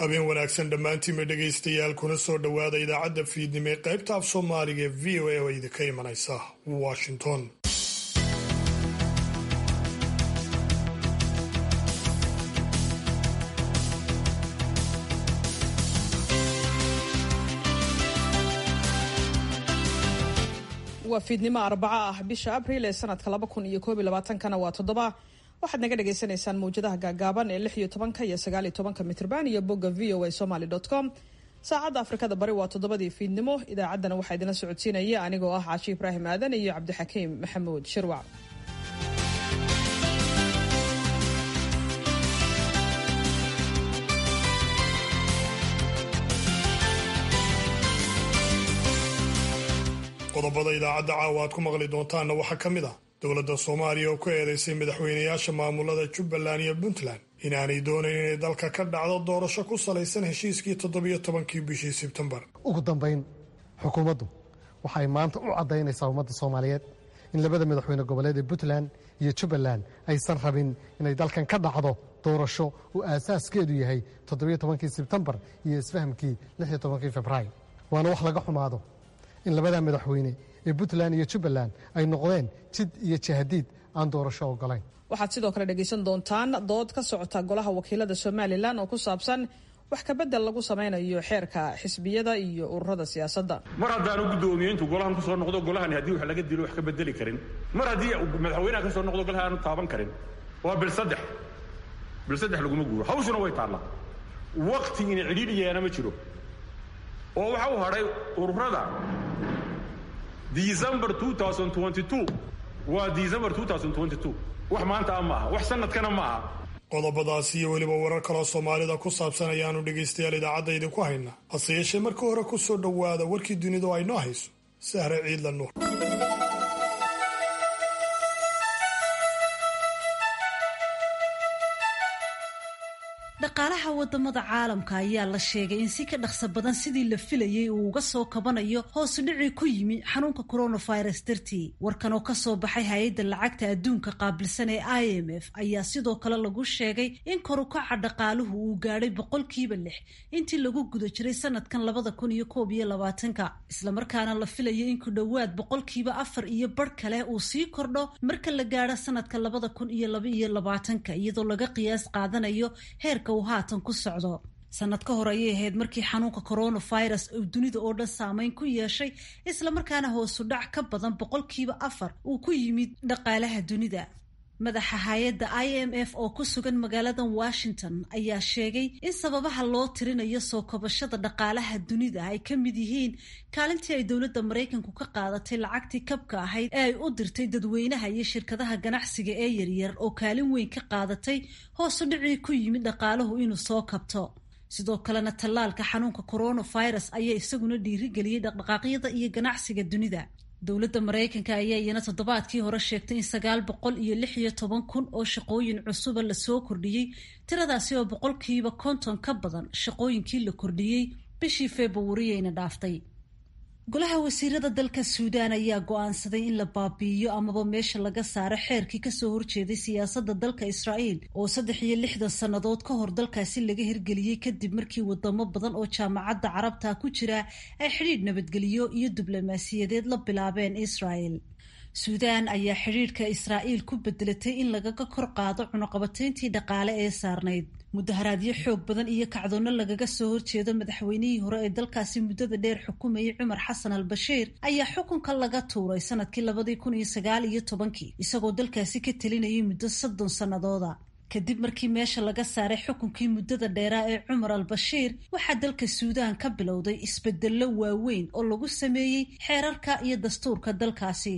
habeen wanaagsan dhammaantiinba dhegaystayaal kuna soo dhowaada idaacadda fiidnimo ee qaybta af soomaaliga ee v o a oo idinka imanaysa Washington. waa fiidnimo Arbaca ah bisha Abriil ee sanadka 2021 waa 7. waxaad naga dhageysanaysaan mawjadaha gaagaaban ee 16 iyo 19 mitirban iyo bogga voasomali.com. saacadda Afrikada Bari waa 7 fiidnimo. idaacaddana waxaa idin socodsiinaya anigoo ah Caashi Ibraahim Aadan iyo Cabdixakiim Maxamuud Shirwac. qodobada idaacadda caawa aad ku maqli doontaanna waxaa ka mid ah dowladda Soomaaliya oo ku eedeysay madaxweynayaasha maamulada Jubbaland iyo Puntland inaanay doonayn inay dalka ka dhacdo doorasho ku salaysan heshiiskii 17kii bishii Sebtembar. ugu dambayn xukuumaddu waxay maanta u cadaynaysaa ummadda Soomaaliyeed in labada madaxweyne goboleed ee Puntland iyo Jubbaland aysan rabin inay dalkan ka dhacdo doorasho uu aasaaskeedu yahay 17kii Sebtembar iyo isfahamkii 16kii Febraayo. waana wax laga xumaado in labada madaxweyne ee Puntland iyo Jubbaland ay noqdeen jid iyo jahadiid aan doorasho ogolayn. waxaad sidoo kale dhageysan doontaan dood ka socota golaha wakiilada Somaliland oo ku saabsan wax ka bedel lagu sameynayo xeerka xisbiyada iyo ururada siyaasadda. mar haddaan gudoomiyeyntu golahan ku soo noqdo golahan haddii wax laga dilo wax ka bedeli karin, mar haddii madaxweynaha ka soo noqdo golaha aan taaban karin, waa bil saddex laguma guuro. hawshuna way taallaa, waqti in cidhiidhiyeena ma jiro. oo waxa uu hadhay ururada December 2022 waa December 2022 wax maanta ma aha, wax sanadkana ma aha. qodobadaas iyo weliba warar kale Soomaalida ku saabsan ayaanu dhageystayaal idaacadda idinku haynaa. hase yeeshee marka hore ku soo dhowaada warkii dunida oo ay noo hayso Sahre Ciidla Nuur. dhaqaalaha wadamada caalamka ayaa la sheegay in si ka dhaqso badan sidii la filayay uu uga soo kabanayo hoos u dhici ku yimi xanuunka coronavirus dartii. warkan oo ka soo baxay hay'adda lacagta adduunka qaabilsan ee IMF ayaa sidoo kale lagu sheegay in kor u kaca dhaqaaluhu uu gaadhay 6% intii lagu guda jiray sanadkan 2021, isla markaana la filayay in ku dhowaad 4% iyo badh kale uu sii kordho marka la gaadho sanadka 2022 iyadoo laga qiyaas qaadanayo heerka uu haatan ku socdo. sanad ka hor ayay ahayd markii xanuunka coronavirus uu dunida oo dhan saameyn ku yeeshay, isla markaana hoosu dhac ka badan 4% uu ku yimid dhaqaalaha dunida. madaxa hay'adda IMF oo ku sugan magaalada Washington ayaa sheegay in sababaha loo tirinayo soo kabashada dhaqaalaha dunida ay ka mid yihiin kaalintii ay dowladda Mareykanku ka qaadatay lacagtii kabka ahayd ee ay u dirtay dadweynaha iyo shirkadaha ganacsiga ee yaryar oo kaalin weyn ka qaadatay hoos u dhicii ku yimid dhaqaaluhu inuu soo kabto. sidoo kalena tallaalka xanuunka coronavirus ayaa isaguna dhiirigeliyay dhaqdhaqaaqyada iyo ganacsiga dunida. dowladda Mareykanka ayaa iyana toddobaadkii hore sheegtay in 916,000 oo shaqooyin cusub la soo kordhiyay, tiradaasi oo 50% ka badan shaqooyinkii la kordhiyay bishii February dhaaftay. golaha wasiirada dalka Suudaan ayaa go'aansaday in la baabi'iyo amaba meesha laga saaro xeerkii ka soo horjeeday siyaasadda dalka Israa'iil oo 63 sannadood ka hor dalkaasi laga hirgeliyay kadib markii wadamo badan oo jaamacadda Carabta ku jira ay xiriir nabadgeliyo iyo diblomaasiyadeed la bilaabeen Israa'iil. Suudaan ayaa xiriirka Israa'iil ku bedelatay in lagaga kor qaado cunaqabatayntii dhaqaale ee saarnayd. mudaharaadyo xoog badan iyo kacdoonno lagaga soo horjeedo madaxweynihii hore ee dalkaasi muddada dheer xukumayay Cumar Xasan al-Bashiir ayaa xukunka laga tuuray sanadkii 2019 isagoo dalkaasi ka talinayay muddo 30 sannadooda. kadib markii meesha laga saaray xukunkii muddada dheeraa ee Cumar al-Bashiir, waxaa dalka Suudaan ka bilowday isbedello waaweyn oo lagu sameeyey xeerarka iyo dastuurka dalkaasi.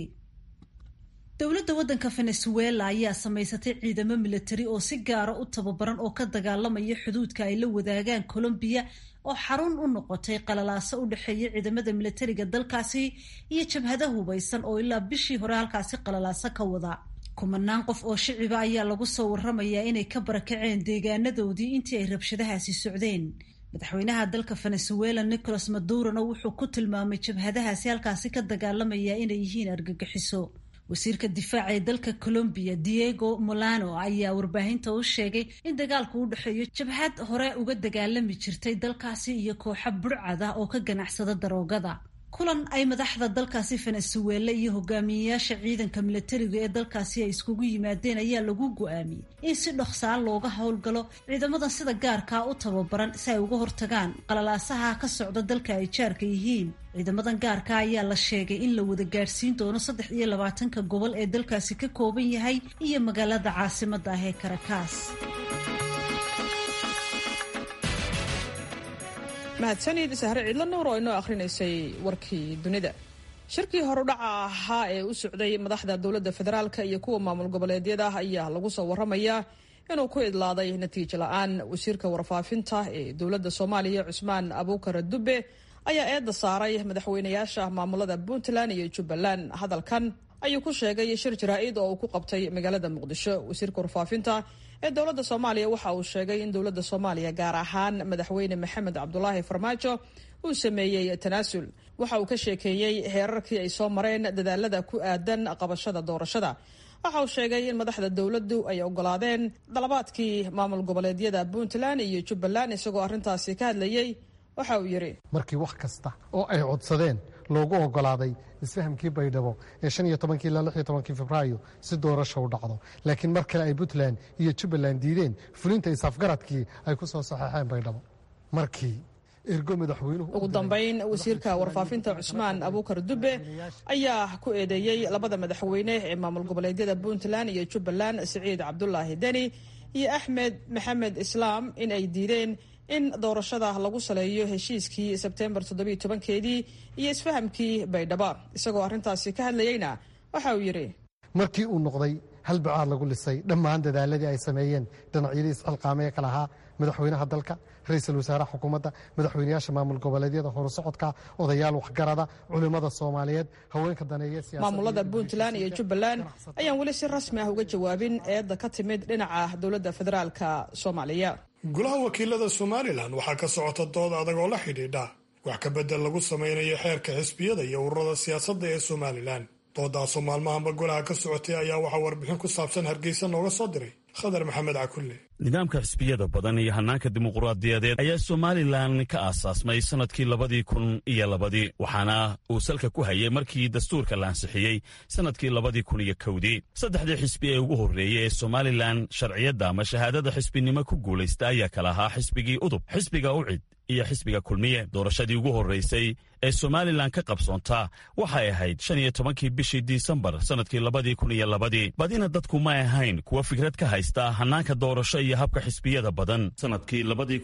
dowladda waddanka Venezuela ayaa samaysatay ciidamo militari oo si gaara u tababaran oo ka dagaalamaya xuduudka ay la wadaagaan Colombia oo xarun u noqotay qalalaaso u dhaxeeya ciidamada militariga dalkaasi iyo jabhada hubeysan oo ilaa bishii hore halkaasi qalalaaso ka wada. kumanaan qof oo shiciba ayaa lagu soo warramayaa inay ka barakaceen deegaanadoodii intii ay rabshadahaasi socdeen. madaxweynaha dalka Venezuela Nicolas Maduro wuxuu ku tilmaamay jabhadahaasi halkaasi ka dagaalamaya inay yihiin argagixiso. wasiirka difaaca ee dalka Colombia Diego Molano ayaa warbaahinta u sheegay in dagaalku u dhaxeeyo jabhad hore uga dagaalami jirtay dalkaasi iyo kooxo burcad ah oo ka ganacsada daroogada. kulan ay madaxda dalkaasi Venezuela iyo hogaamiyayaasha ciidanka militariga ee dalkaasi ay iskugu yimaadeen ayaa lagu go'aamiyay in si dhaqsaal looga howlgalo ciidamadan sida gaarka u tababaran si ay uga hortagaan qalalaasaha ka socda dalka ay jaarka yihiin. ciidamadan gaarka ayaa la sheegay in la wada gaarsiin doono 23 gobol ee dalkaasi ka kooban yahay iyo magaalada caasimadda ah ee Caracas. mahadsanid sahre cidla nuur oo inoo akhrinaysay warkii dunida. shirkii horudhaca ahaa ee u socday madaxda dowladda federaalka iyo kuwa maamul goboleedyada ayaa lagu soo waramayaa inuu ku idlaaday natiijo la-aan. wasiirka warfaafinta ee dowladda Soomaaliya Cusmaan Abuukar Dube ayaa eedda saaray madaxweynayaasha maamulada Puntland iyo Jubbaland. hadalkan ayuu ku sheegay shir jaraa'id oo uu ku qabtay magaalada Muqdisho. wasiirka warfaafinta ee dowladda Soomaaliya waxa uu sheegay in dowladda Soomaaliya gaar ahaan madaxweyne Maxamed Cabdulaahi Farmaajo uu sameeyay tanaasul. waxa uu ka sheekeeyay heerarkii ay soo mareen dadaalada ku aadan qabashada doorashada. waxa uu sheegay in madaxda dowladdu ay ogolaadeen dalabaadkii maamul goboleedyada Puntland iyo Jubbaland. isagoo arrintaasi ka hadlayay waxa uu yiri markii wax kasta oo ay codsadeen loogu ogolaaday isfahamkii Baydhabo ee 15 ilaa 16 Febraayo si doorasho u dhacdo, laakiin mar kale ay Puntland iyo Jubbaland diideen fulinta isafgaradkii ay ku soo saxeexeen Baydhabo. markii ergo madaxweynuhu ugu dambeyn wasiirka warfaafinta Cusmaan Abuukar Dube ayaa ku eedeeyay labada madaxweyne ee maamul goboleedyada Puntland iyo Jubbaland Siciid Cabdulaahi Deni iyo Axmed Maxamed Islaam in ay diideen in doorashada lagu saleeyo heshiiskii Sebtembar 17keedii iyo isfahamkii Baydhabo. isagoo arrintaasi ka hadlayayna waxa uu yiri markii uu noqday hal bacaad lagu lisay dhammaan dadaaladii ay sameeyeen dhinacyadii isxilqaamaya kala ahaa madaxweynaha dalka, ra'iisul wasaaraha xukuumadda, madaxweynayaasha maamul goboleedyada horusocodka, odayaal waxgarada, culimada Soomaaliyeed, haweenka daneeya siyaasadda. maamulada Puntland iyo Jubbaland ayaan weli si rasmi ah uga jawaabin eedda ka timid dhinaca dowladda federaalka Soomaaliya. golaha wakiilada Somaliland waxaa ka socota dood adag oo la xidhiidha wax ka bedel lagu sameynayo xeerka xisbiyada iyo ururada siyaasadda ee Somaliland. doodaasoo maalmahanba golaha ka socotay ayaa waxaa warbixin ku saabsan Hargeysa nooga soo diray Khadar Maxamed Cakulle. nidaamka xisbiyada badan iyo hannaanka dimuqraadiyadeed ayaa Somalilan ka aasaasmay sanadkii 2002 waxaana uu salka ku hayay markii dastuurka la ansixiyey sanadkii 2001. saddexdii xisbi ee ugu horreeyey ee Somalilan sharciyadda ama shahaadada xisbinimo ku guulaysta ayaa kala ahaa xisbigii Udub, xisbiga Ucid iyo xisbiga Kulmiye. doorashadii ugu horreysay ee Somalilan ka qabsoonta waxay ahayd 15 bishii Disembar sanadkii 2002. badina dadku ma ahayn kuwa fikrad ka haysta hannaanka doorasho iyo habka xisbiyada badan. sanadkii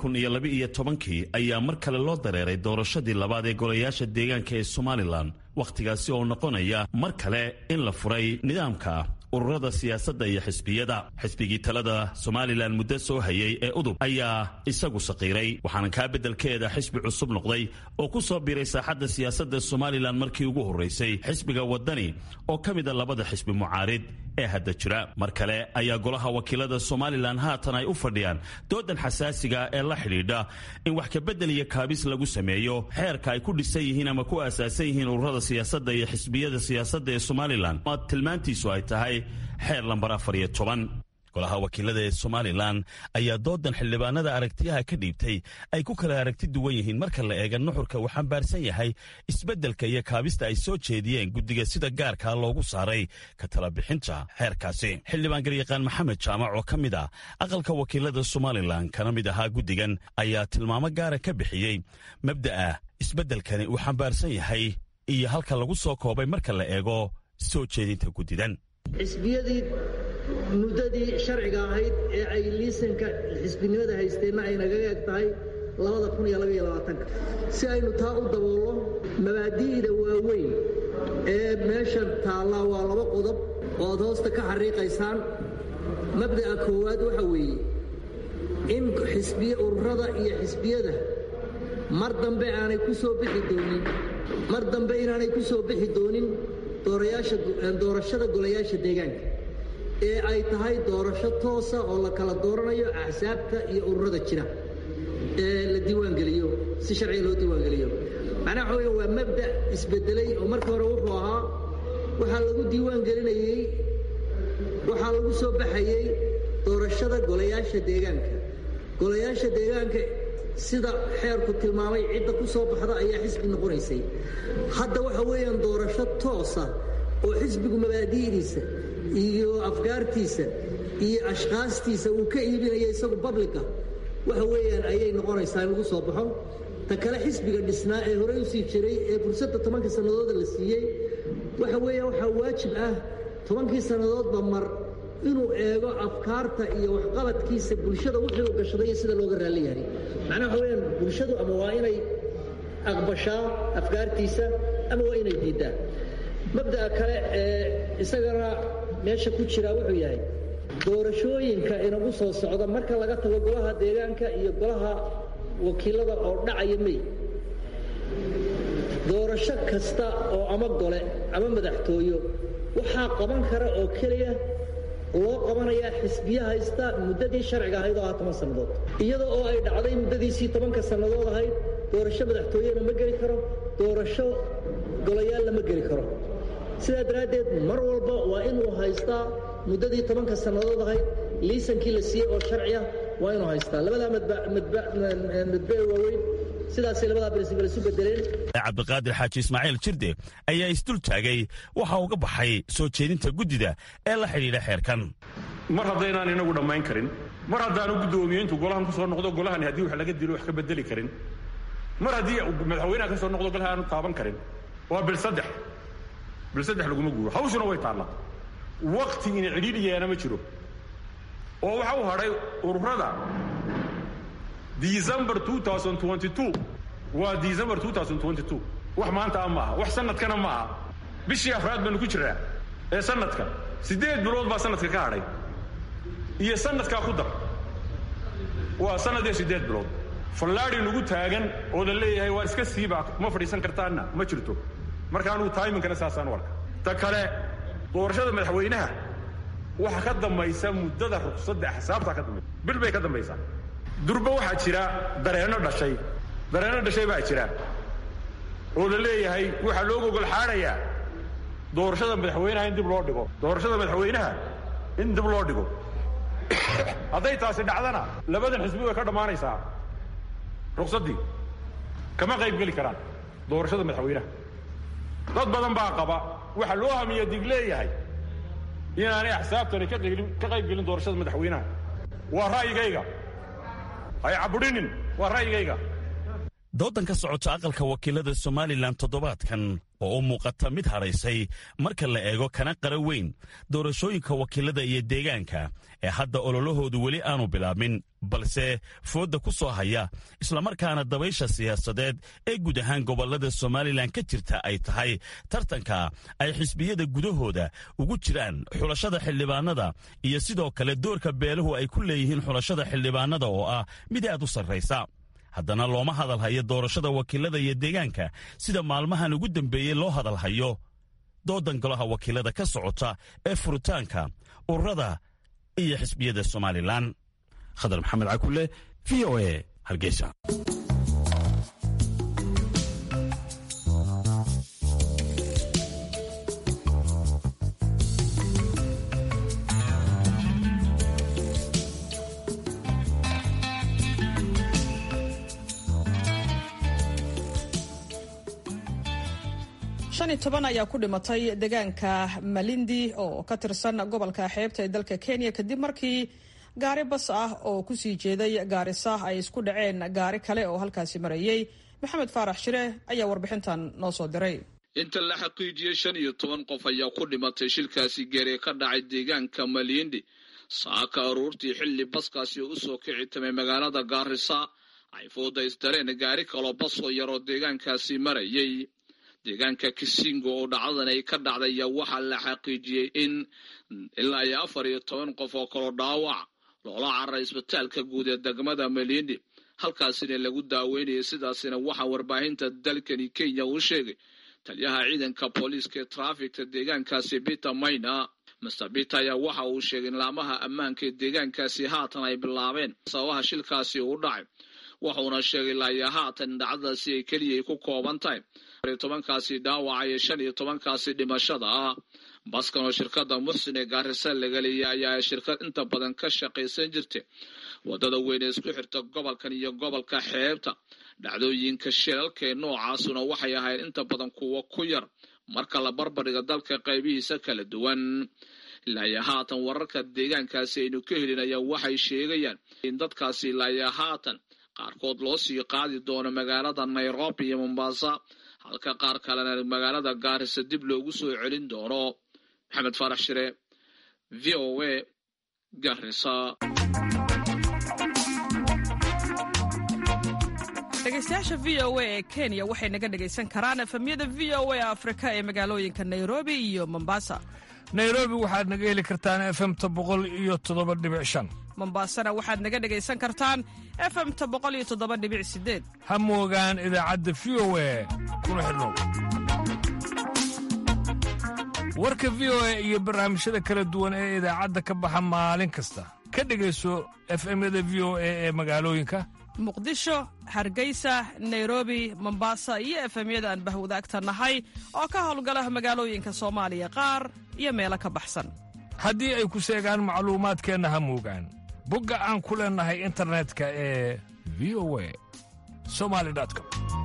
2012 ayaa mar kale loo dareeray doorashadii labaad ee golayaasha deegaanka ee Somalilan, wakhtigaasi oo noqonaya mar kale in la furay nidaamka ururada siyaasadda iyo xisbiyada. xisbigii talada Somalilan muddo soo hayay ee Udub ayaa isagu saqiiray, waxaana kaa beddelkeeda xisbi cusub noqday oo ku soo biiray saaxadda siyaasadda Somalilan markii ugu horreysay xisbiga Wadani oo ka mid a labada xisbi mucaarid ee hadda jira. mar kale ayaa golaha wakiilada Somalilan haatan ay u fadhiyaan doodan xasaasiga ee la xidhiidha in wax ka beddel iyo kaabis lagu sameeyo xeerka ay ku dhisan yihiin ama ku aasaasan yihiin ururada siyaasadda iyo xisbiyada siyaasadda ee Somalilan, oo tilmaantiisu ay tahay xeer lambar 14. golaha wakiilada ee Somalilan ayaa doodan xildhibaanada aragtiyaha ka dhiibtay ay ku kala aragti duwan yihiin marka la eega nuxurka uu xambaarsan yahay isbeddelka iyo kaabista ay soo jeediyeen guddiga sida gaarka loogu saaray ka tala bixinta xeerkaasi. xildhibaan garyaqaan Maxamed Jaamac oo ka mid ah aqalka wakiilada Somalilan kana mid ahaa guddigan ayaa tilmaamo gaara ka bixiyey mabda'a isbeddelkani uu xambaarsan yahay iyo halka lagu soo koobay marka la eego soo jeedinta guddidan. xisbiyadii muddadii sharciga ahayd ee ay liisanka xisbinimada haysteenna ay nagaga eg tahay 2022 si aynu taa u daboolno mabaadi'da waaweyn ee meeshan taallaa waa 2 qodob oo aad hoosta ka xariiqaysaan. mabda'a koowaad waxa weeye in ururada iyo xisbiyada mar dambe inaanay ku soo bixi doonin doorashada golayaasha deegaanka ee ay tahay doorasho toosa oo la kala dooranayo axsaabta iyo ururada jira ee la diiwaangeliyo si sharci loo diiwaangeliyo. macnaha waxa weeye waa mabda' isbedelay oo marka hore wuxuu ahaa waxaa lagu diiwaan gelinayey waxaa lagu soo baxayey doorashada golayaasha deegaanka. golayaasha deegaanka sida xeerku tilmaamay cidda ku soo baxda ayaa xisbi noqonaysay. hadda waxa weeyaan doorasho toosa oo xisbigu mabaadi'diisa iyo afgaartiisa iyo ashkhaastiisa uu ka iibinaya isagu babliga waxa weeyaan ayay noqonaysaa in lagu soo baxo. ta kale xisbiga dhisnaa ee horey u sii jiray ee fursadda 10 sannadooda la siiyey waxa weeyaan waxaa waajib ah 10 sannadoodba mar inuu eego afkaarta iyo waxqabadkiisa bulshada wixii uu gashaday iyo sida looga raalli yahay. macnaha waxa weeyaan bulshadu ama waa inay aqbashaa afkaartiisa ama waa inay diiddaa. mabda'a kale ee isagana meesha ku jira wuxuu yahay doorashooyinka inagu soo socda marka laga tago golaha deegaanka iyo golaha wakiilada oo dhacaya may doorasho kasta oo ama gole ama madaxtooyo waxaa qaban kara oo keliya loo qabanayaa xisbiya haysta muddadii sharciga ahayd oo 10 sannadood iyada oo ay dhacday muddadiisii 10 sannadood ahayd doorasho madaxtooyena ma geli karo doorasho golayaal lama geli karo. sidaa daraaddeed mar walba waa inuu haystaa muddadii 10 sannadood ahayd liisankii la siiyey oo sharci ah waa inuu haystaa. labadaa madbe waaweyn sidaasay labadaa barinsibal isu bedeleen. cabdiqaadir xaaji ismaaciil jirde ayaa isdul taagay waxa uga baxay soo jeedinta guddida ee la xidhiidha xeerkan. mar haddaynaan inagu dhammayn karin, mar haddaanu guddoomiyeyntu golahan ku soo noqdo golahani haddii wax laga dilo wax ka bedeli karin, mar haddii madaxweynaha ka soo noqdo golaha aanu taaban karin, waa bil saddex laguma guuro. hawshuna way taallaa. waqti in cidhiidhiyaana ma jiro. oo waxa u hadhay ururada December 2022 waa December 2022 wax maanta ma aha, wax sanadkana ma aha. bishii afraad baan ku jiraa ee sanadka 8 bilood baa sanadka ka hadhay iyo sanadka ku dar waa sanadii 8 bilood. fallaadhi nagu taagan oo la leeyahay waa iska siiba ma fadhiisan kartaana ma jirto. markaanu timingkana saasaan warka. ta kale doorashada madaxweynaha waxa ka dambaysa muddada ruqsadda xisaabta ka dambaysa bil bay ka dambaysaa. durba waxaa jira dareeno dhashay baa jira oo la leeyahay waxa loo gogol xaarayaa doorashada madaxweynaha in dib loo dhigo. hadday taasi dhacdana labadan xisbi way ka dhammaanaysaa ruqsaddii kama qayb geli karaan doorashada madaxweynaha. dad badan baa qaba waxa loo hamiya dig leeyahay inaanay axsaabtani ka qayb gelin doorashada madaxweynaha. waa ra'yigayga, hay cabudhinin, waa ra'yigayga. doodan ka socota aqalka wakiilada somalilan toddobaadkan oo u muuqata mid hadhaysay marka la eego kana qara weyn doorashooyinka wakiilada iyo deegaanka ee hadda ololahoodu weli aanu bilaabmin balse foodda ku soo haya islamarkaana dabaysha siyaasadeed ee guud ahaan gobollada somalilan ka jirta ay tahay tartanka ay xisbiyada gudahooda ugu jiraan xulashada xildhibaanada iyo sidoo kale doorka beeluhu ay ku leeyihiin xulashada xildhibaanada oo ah mid aad u sarraysa. haddana looma hadalhayo doorashada wakiilada iyo deegaanka sida maalmahan ugu dambeeyey loo hadalhayo doodan golaha wakiilada ka socota ee furitaanka ururada iyo xisbiyada somalilan. khadar maxamed cakule, v o a, hargeysa. ayaa ku dhimatay deegaanka Malindi oo ka tirsan gobolka xeebta ee dalka Kenya kadib markii gaari bas ah oo ku sii jeeday Gaarisa ay isku dhaceen gaari kale oo halkaasi marayay. Maxamed Faarax Shire ayaa warbixintan noo soo diray. inta la xaqiijiyay 15 qof ayaa ku dhimatay shilkaasi gaari ka dhacay deegaanka Malindi saaka aroortii xilli baskaasi u soo kici tamay magaalada Gaarisa ay foodaystareen gaari kale oo bas oo yar oo deegaankaasi marayay. deegaanka Kisingo oo dhacdadan ay ka dhacday waxaa la xaqiijiyay in ilaa 14 qof oo kale dhaawac loola cararay isbitaalka guud ee degmada Malindi halkaasina lagu daaweynayay. sidaasina waxa warbaahinta dalkani Kenya uu sheegay taliyaha ciidanka booliiska trafficka deegaankaasi Peter Maina. Mr. Peter ayaa waxa uu sheegay in laamaha ammaanka deegaankaasi haatan ay bilaabeen sababaha shilkaasi u dhacay wuxuuna sheegay ilaa haatan dhacdadaasi ay keliya ay ku kooban tahay 10kaasi dhaawaca iyo 15kaasi dhimashada ah. baskan oo shirkadda Muxsin ee Gaarisa laga leeyahay ayaa shirkad inta badan ka shaqaysan jirtay wadada weyn ee isku xirta gobolkan iyo gobolka xeebta. dhacdooyinka shilalka noocaasuna waxay ahayd inta badan kuwa ku yar marka la barbardhigo dalka qaybihiisa kala duwan. ilaa haatan wararka deegaankaasi aynu ka helinaya waxay sheegayaan in dadkaasi ilaa haatan qaarkood loo sii qaadi doono magaalada Nairobi iyo Mombasa, halka qaar kalena magaalada Gaarisa dib loogu soo celin doono. Maxamed Farax Shire, VOA, Gaarisa. dhegeystayaasha VOA ee Kenya waxay naga dhegaysan karaan efemyada VOA Afrika ee magaalooyinka Nairobi iyo Mombasa. Nairobi waxaad naga heli kartaan FM-ta 107.5. Mombasana waxaad naga dhegaysan kartaan FM-ta 107.8. Ha moogaan idaacadda VOA kuna xidhnow. warka VOA iyo barnaamijyada kala duwan ee idaacadda ka baxa maalin kasta ka dhegayso FM-yada VOA ee magaalooyinka Muqdisho, Hargeysa, Nairobi, Mombasa iyo FM-yada aan bahwadaagta nahay oo ka howlgala magaalooyinka Soomaaliya qaar iyo meelo ka baxsan. haddii ay ku seegaan macluumaadkeenna ha moogaan bogga aan ku leenahay internetka ee voasomali.com.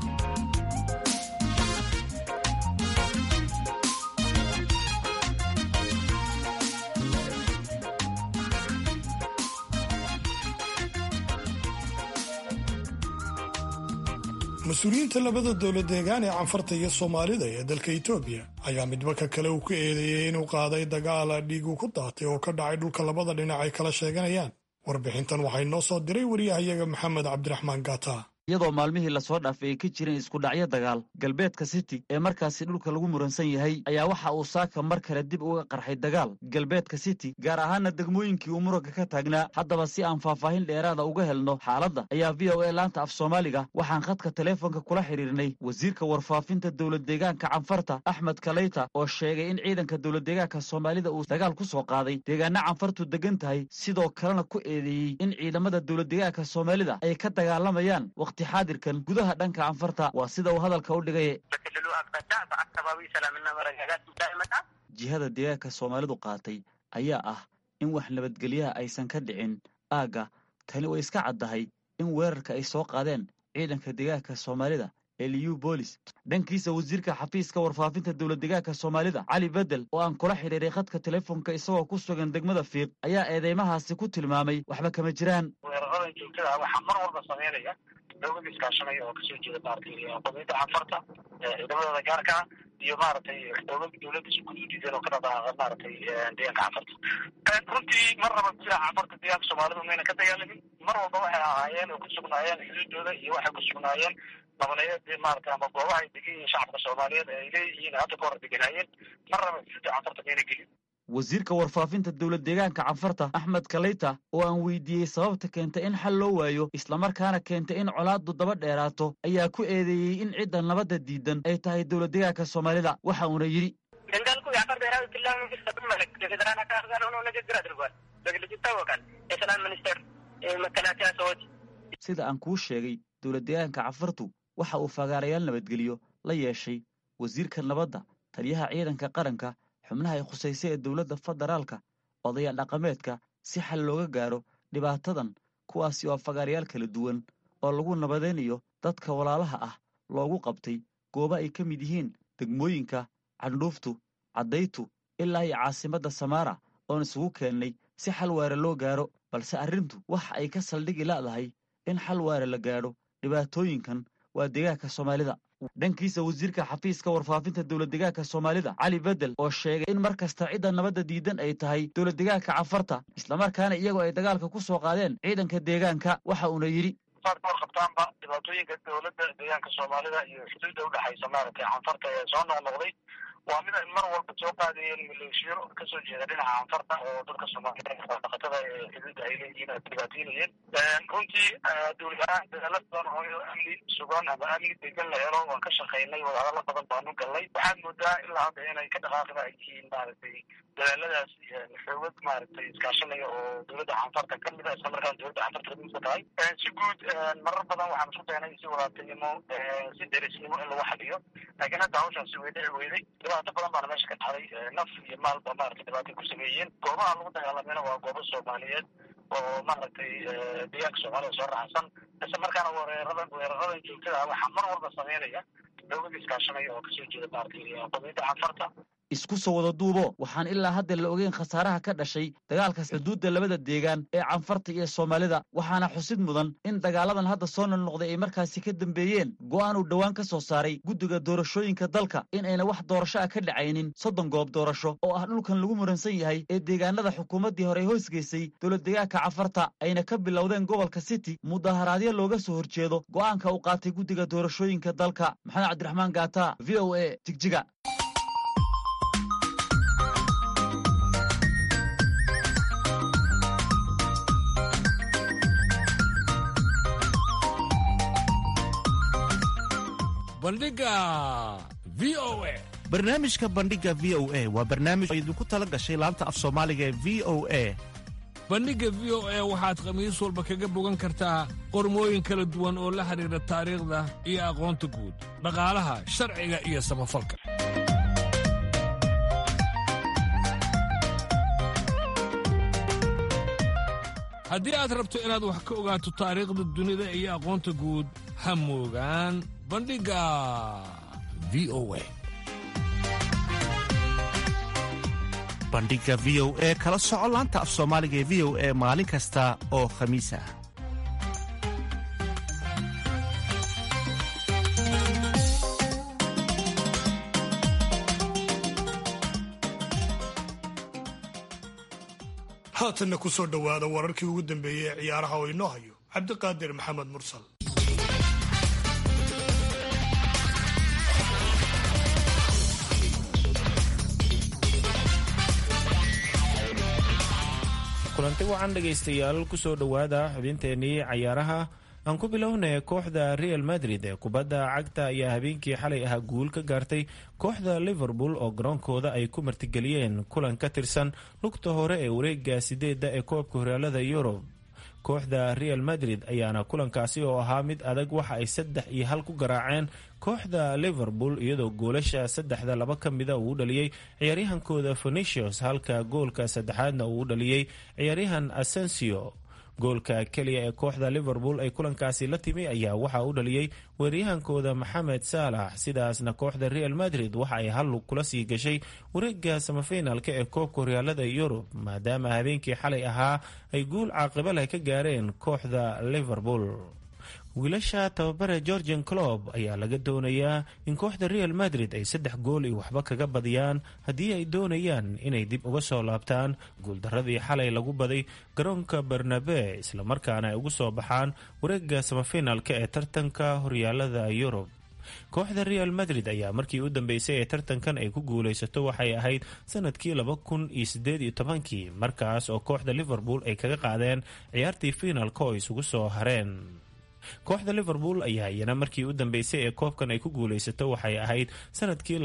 mas-uuliyiinta labada dowlad deegaan ee canfarta iyo soomaalida ee dalka Itoobiya ayaa midba ka kale uu ku eedeeyay inuu qaaday dagaal dhiig ku daatay oo ka dhacay dhulka labada dhinac ay kala sheeganayaan. warbixintan waxay noo soo diray wariyahayaga Maxamed Cabdiraxmaan Gaata. iyadoo maalmihii la soo dhaafay ay ka jireen isku dhacyo dagaal galbeedka City ee markaasi dhulka lagu muransan yahay ayaa waxa uu saaka mar kale dib uga qarxay dagaal galbeedka City gaar ahaan degmooyinkii uu muranka ka taagnaa. haddaba si aan faahfaahin dheeraad ah uga helno xaaladda ayaa VOA laanta af Soomaaliga waxaan khadka telefoonka kula xiriirnay wasiirka warfaafinta dowlad deegaanka Canfarta Axmed Kaleyta oo sheegay in ciidanka dowlad deegaanka Soomaalida uu dagaal ku soo qaaday deegaanada Canfartu degan tahay, sidoo kalena ku eedeeyay in ciidamada dowlad deegaanka Soomaalida ay ka dagaalamayaan xaadirkan gudaha dhanka Canfarta. waa sida uu hadalka u dhigay. jihada deegaanka Soomaalidu qaatay ayaa ah in wax nabadgelyaha aysan ka dhicin aaga. tani way iska caddahay in weerarka ay soo qaadeen ciidanka deegaanka Soomaalida ee Liyu Police. dhankiisa wasiirka xafiiska warfaafinta dowlad deegaanka Soomaalida Cali Bedel oo aan kula xiriiray khadka telefoonka isagoo ku sugan degmada Fiiq ayaa eedeymahaasi ku tilmaamay waxba kama jiraan. weerarada joogtada ah waxaa mar walba sameynaya dowladda iskaashanaya oo kasoo jeeda qodobada Canfarta ciidamadooda gaarka ah iyo dowladda isku diidan oo ka dhaqaaqa deegaanka Canfarta. runtii mar raba sida Canfarta deegaanka Soomaalida mayna ka dagaalamin. mar walba waxay ahaayeen oo ku sugnaayeen xuduudooda iyo waxay ku sugnaayeen nabadeed ama goobaha ay degan yihiin shacabka Soomaaliyeed ay leeyihiin hadda ka hor deganaayeen. mar raba sida Canfarta mayna gelin. wasiirka warfaafinta dowlad deegaanka Canfarta Axmed Kaleyta oo aan weydiiyey sababta keentay in xal loo waayo islamarkaana keentay in colaaddu daba dheeraato ayaa ku eedeeyey in cidda nabadda diidan ay tahay dowlad deegaanka Soomaalida. waxa uuna yidhi sida aan kuu sheegay dowlad deegaanka Canfartu waxa uu fagaarayaal nabadgelyo la yeeshay wasiirka nabadda, taliyaha ciidanka qaranka, xubnaha ay khusaysay ee dowladda federaalka, odayaal dhaqameedka si xal looga gaaro dhibaatadan, kuwaasi oo fagaarayaal kala duwan oo lagu nabadaynayo dadka walaalaha ah loogu qabtay goobo ay ka mid yihiin degmooyinka Candhuuftu, Cadaytu ilaa iyo caasimadda Samaara oon isugu keennay si xal waara loo gaaro. balse arrintu waxa ay ka saldhigi la'dahay in xal waara la gaadho dhibaatooyinkan waa deegaanka Soomaalida. dhankiisa wasiirka xafiiska warfaafinta dowlad deegaanka Soomaalida Cali Bedel oo sheegay in mar kasta cidda nabadda diidan ay tahay dowlad deegaanka Canfarta islamarkaana iyagoo ay dagaalka ku soo qaadeen ciidanka deegaanka. waxa uuna yidhi qabtaanba dhibaatooyinka dowladda deegaanka Soomaalida iyo xuduudda u dhaxaysa Canfarta ee soo noqnoqday waa mid ay mar walba soo qaadayeen maleeshiyo kasoo jeeda dhinaca Canfarta oo dadka Soomaaliyeed dhaqatada xuduudda ay leeyihiin ay dhibaataynayeen. Runtii dowlad ahaan dadaalo badan oo amni sugan ama amni degan la helo waan ka shaqaynay, wadahadalo badan baanu galnay. waxaad moodaa ilaa hadda inay ka dhaqaaqda ay yihiin maaragtay dadaaladaas xoogad maaragtay iskaashanaya oo dowladda canfarta ka mid ah, isla markaana dowladda canfarta kamidka tahay. Si guud marar badan waxaan isku daynay si walaaltinimo si derisnimo in lagu xaliyo, laakiin hadda hawshaasi way dhici weyday. dhibaato badan baana meesha ka dhacday, naf iyo maalba maaragtay dhibaatay ku sameeyeen. goobaha lagu dagaalamena waa goobo Soomaaliyeed oo maaragtay deegaanka Soomaalida soo raacsan, isla markaana weeraradan joogtada ah waxaa mar walba sameynaya dowladda iskaashanaya oo kasoo jeeda maaragtay qowmiyadda canfarta. isku soo wada duubo waxaan ilaa hadda la ogeyn khasaaraha ka dhashay dagaalkaas xuduudda labada deegaan ee canfarta iyo Soomaalida, waxaana xusid mudan in dagaaladan hadda soo noqnoqday ay markaasi ka dambeeyeen go'aan uu dhowaan ka soo saaray guddiga doorashooyinka dalka in ayna wax doorasho ah ka dhacaynin 30 goob doorasho oo ah dhulkan lagu muransan yahay ee deegaanada xukuumaddii hore hoosgeysay dowlad deegaanka canfarta, ayna ka bilowdeen gobolka City mudaharaadyo looga soo horjeedo go'aanka uu qaatay guddiga doorashooyinka dalka. Maxamed Cabdiraxmaan Gaata, VOA, Jigjiga. barnaamijka bandhiga v o a waa barnaamij idinku tala gashay laanta af soomaaliga ee v o a. bandhigga v o a waxaad khamiis walba kaga bogan kartaa qormooyin kala duwan oo la xidhiidha taariikhda iyo aqoonta guud, dhaqaalaha, sharciga iyo samafalka. haddii aad rabto inaad wax ka ogaato taariikhda dunida iyo aqoonta guud, ha moogaan bandhigga v o a. bandhiga v o a kala soco laanta af soomaaliga ee v o a maalin kasta oo khamiis ah. haatanna ku soo dhowaada wararkii ugu dambeeyey ee ciyaaraha oo inoo hayo cabdiqaadir maxamed mursal. kulanti wacan dhegaystayaal ku soo dhowaada xubinteennii cayaaraha. aan ku bilownay kooxda Real Madrid ee kubadda cagta ayaa habeenkii xalay ahaa guul ka gaartay kooxda Liverpool oo garoonkooda ay ku martigeliyeen kulan ka tirsan lugta hore ee wareega 8 ee koobka horyaalada Yurub. kooxda Real Madrid ayaana kulankaasi oo ahaa mid adag waxa ay 3-1 ku garaaceen kooxda Liverpool, iyadoo goolasha 3-2 ka mida uu dhaliyay ciyaaryahankooda Vinicius, halka goolka saddexaadna uu dhaliyay ciyaaryahan Asensio. goolka keliya ee kooxda Liverpool ay kulankaasi la timi ayaa waxa uu dhaliyay weeraryahankooda Mohamed Salah, sidaasna kooxda Real Madrid waxa ay hal lug kula sii gashay wareegga semifinalka ee koobka horyaalada Yurub, maadaama habeenkii xalay ahaa ay guul caaqibo leh ka gaareen kooxda Liverpool. wiilasha tababare Jurgen Klopp ayaa laga doonayaa in kooxda Real Madrid ay 3 gool iyo waxba kaga badiyaan haddii ay doonayaan inay dib uga soo laabtaan guuldaradii xalay lagu baday garoonka Bernabeu, isla markaana ay ugu soo baxaan wareegga semifinalka ee tartanka horyaalada Yurub. kooxda Real Madrid ayaa markii u dambeysay ee tartankan ay ku guuleysato waxay ahayd sanadkii 2018 markaas oo kooxda Liverpool ay kaga qaadeen ciyaartii finalka oo isugu soo hareen. kooxda Liverpool ayaa iyana markii u dambeysay ee koobkan ay ku guuleysato waxay ahayd sanadkii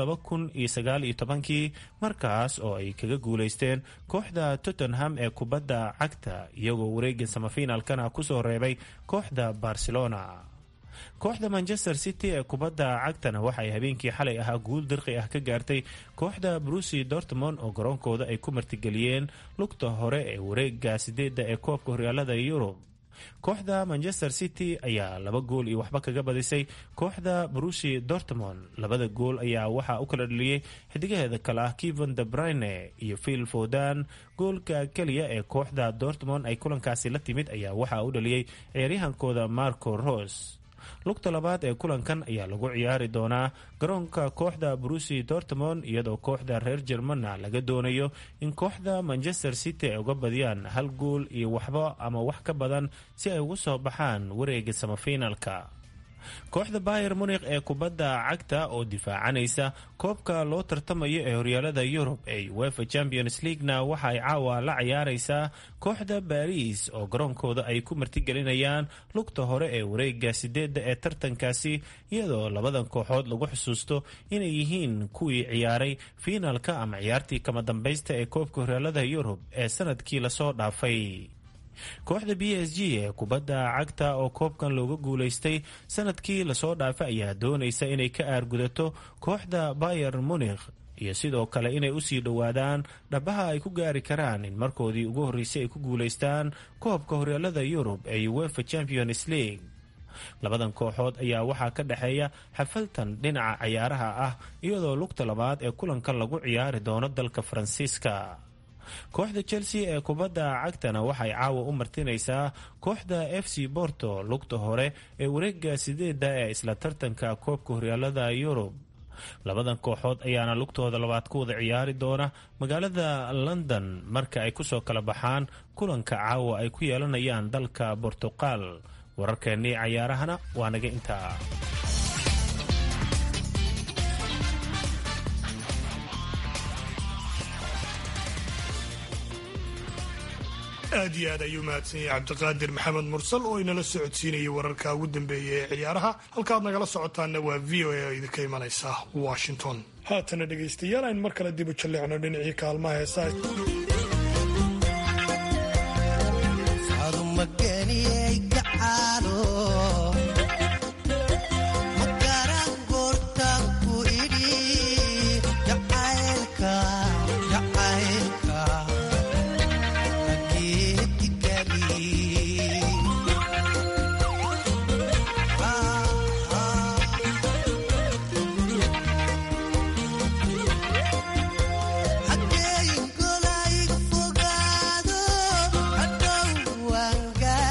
2019 markaas oo ay kaga guuleysteen kooxda Tottenham ee kubadda cagta, iyagoo wareegga semifinalkana ku soo reebay kooxda Barcelona. kooxda Manchester City ee kubadda cagtana waxay habeenkii xalay ahaa guul dirqi ah ka gaartay kooxda Borussia Dortmund oo garoonkooda ay ku martigeliyeen lugta hore ee wareegga 8 ee koobka horyaalada Yurub. kooxda Manchester City ayaa 2 gool iyo waxba kaga badisay kooxda Borussia Dortmund. 2 gool ayaa waxaa u kala dhaliyay xidigaheeda kale ah Kevin De Bruyne iyo Phil Foden. goolka kaliya ee kooxda Dortmund ay kulankaasi la timid ayaa waxaa u dhaliyay ciyaaryahankooda Marco Rose. lugta labaad ee kulankan ayaa lagu ciyaari doonaa garoonka kooxda Borussia Dortmund, iyadoo kooxda reer Germana laga doonayo in kooxda Manchester City ay uga badiyaan 1 gool iyo waxba ama wax ka badan si ay ugu soo baxaan wareegga semifinalka. kooxda bayer munikh ee kubadda cagta oo difaacanaysa koobka loo tartamayo ee horyaalada yurub ee uefa champions leaguena waxa ay caawa la ciyaaraysaa kooxda baris oo garoonkooda ay ku martigelinayaan lugta hore ee wareega 8 ee tartankaasi, iyadoo labadan kooxood lagu xusuusto inay yihiin kuwii ciyaaray fiinaalka ama ciyaartii kama dambaysta ee koobka horyaalada yurub ee sanadkii lasoo dhaafay. kooxda b s g ee kubadda cagta oo koobkan looga guulaystay sanadkii lasoo dhaafay ayaa doonaysa inay ka aargudato kooxda bayer munikh iyo sidoo kale inay usii dhowaadaan dhabaha ay ku gaari karaan in markoodii ugu horreysay ay ku guulaystaan koobka horyaalada yurub ee uefa champions league. labadan kooxood ayaa waxaa ka dhexeeya xafaltan dhinaca ciyaaraha ah, iyadoo lugta labaad ee kulankan lagu ciyaari doono dalka faransiiska. kooxda chelsea ee kubadda cagtana waxay caawa u martinaysaa kooxda f c borto lugta hore ee wareega 8 ee isla tartanka koobka horyaalada yurub. labadan kooxood ayaana lugtooda labaad ku wada ciyaari doona magaalada london marka ay kusoo kala baxaan kulanka caawa ay ku yeelanayaan dalka bortuqal. wararkeennii cayaarahana waa naga intaa. aad iyo aad ayuu mahadsan yahay cabdiqaadir maxamed mursal oo inala socodsiinayay wararka ugu dambeeya ee ciyaaraha. halkaad nagala socotaanna waa v o a oo idinka imanaysa washington. haatana dhegaystayaal aynu mar kale dib u jalleecno dhinacii kaalmaha heesaa. Gola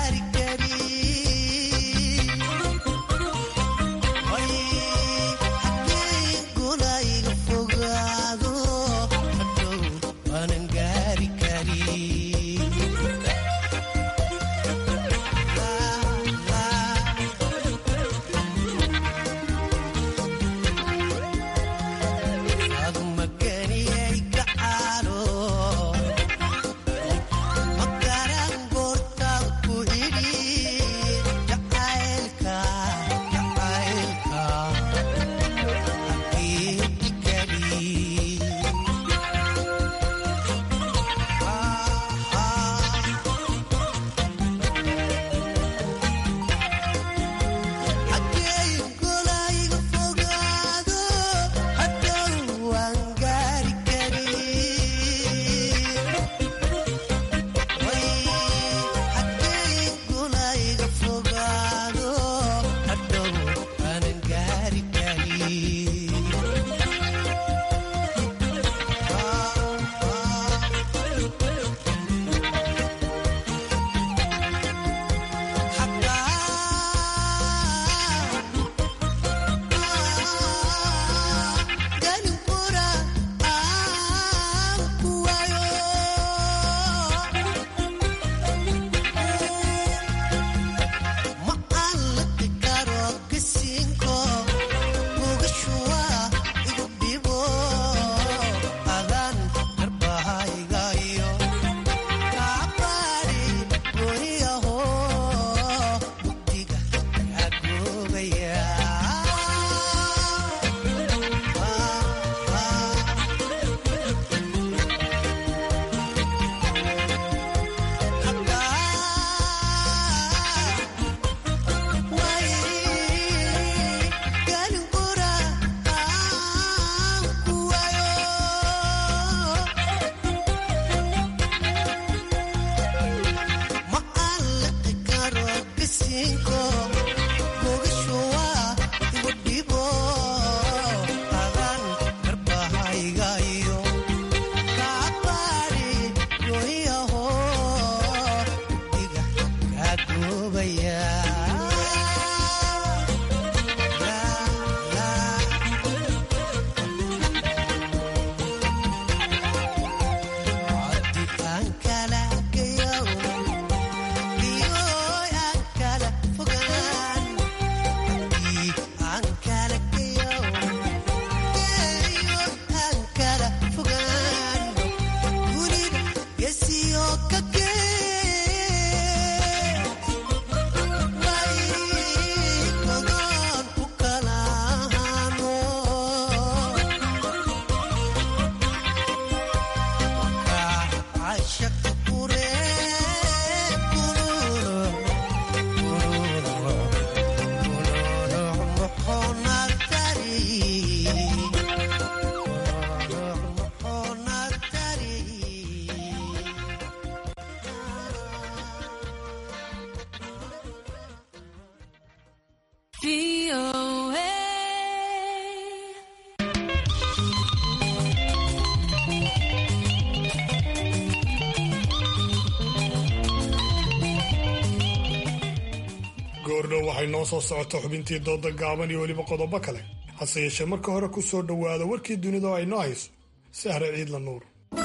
goordhow waxay noo soo socota xubintii dooda gaaban iyo weliba qodobo kale hase yeeshee marka hore ku soo dhowaada warkii dunida oo ay noo hayso Sahre Ciidla Nuur.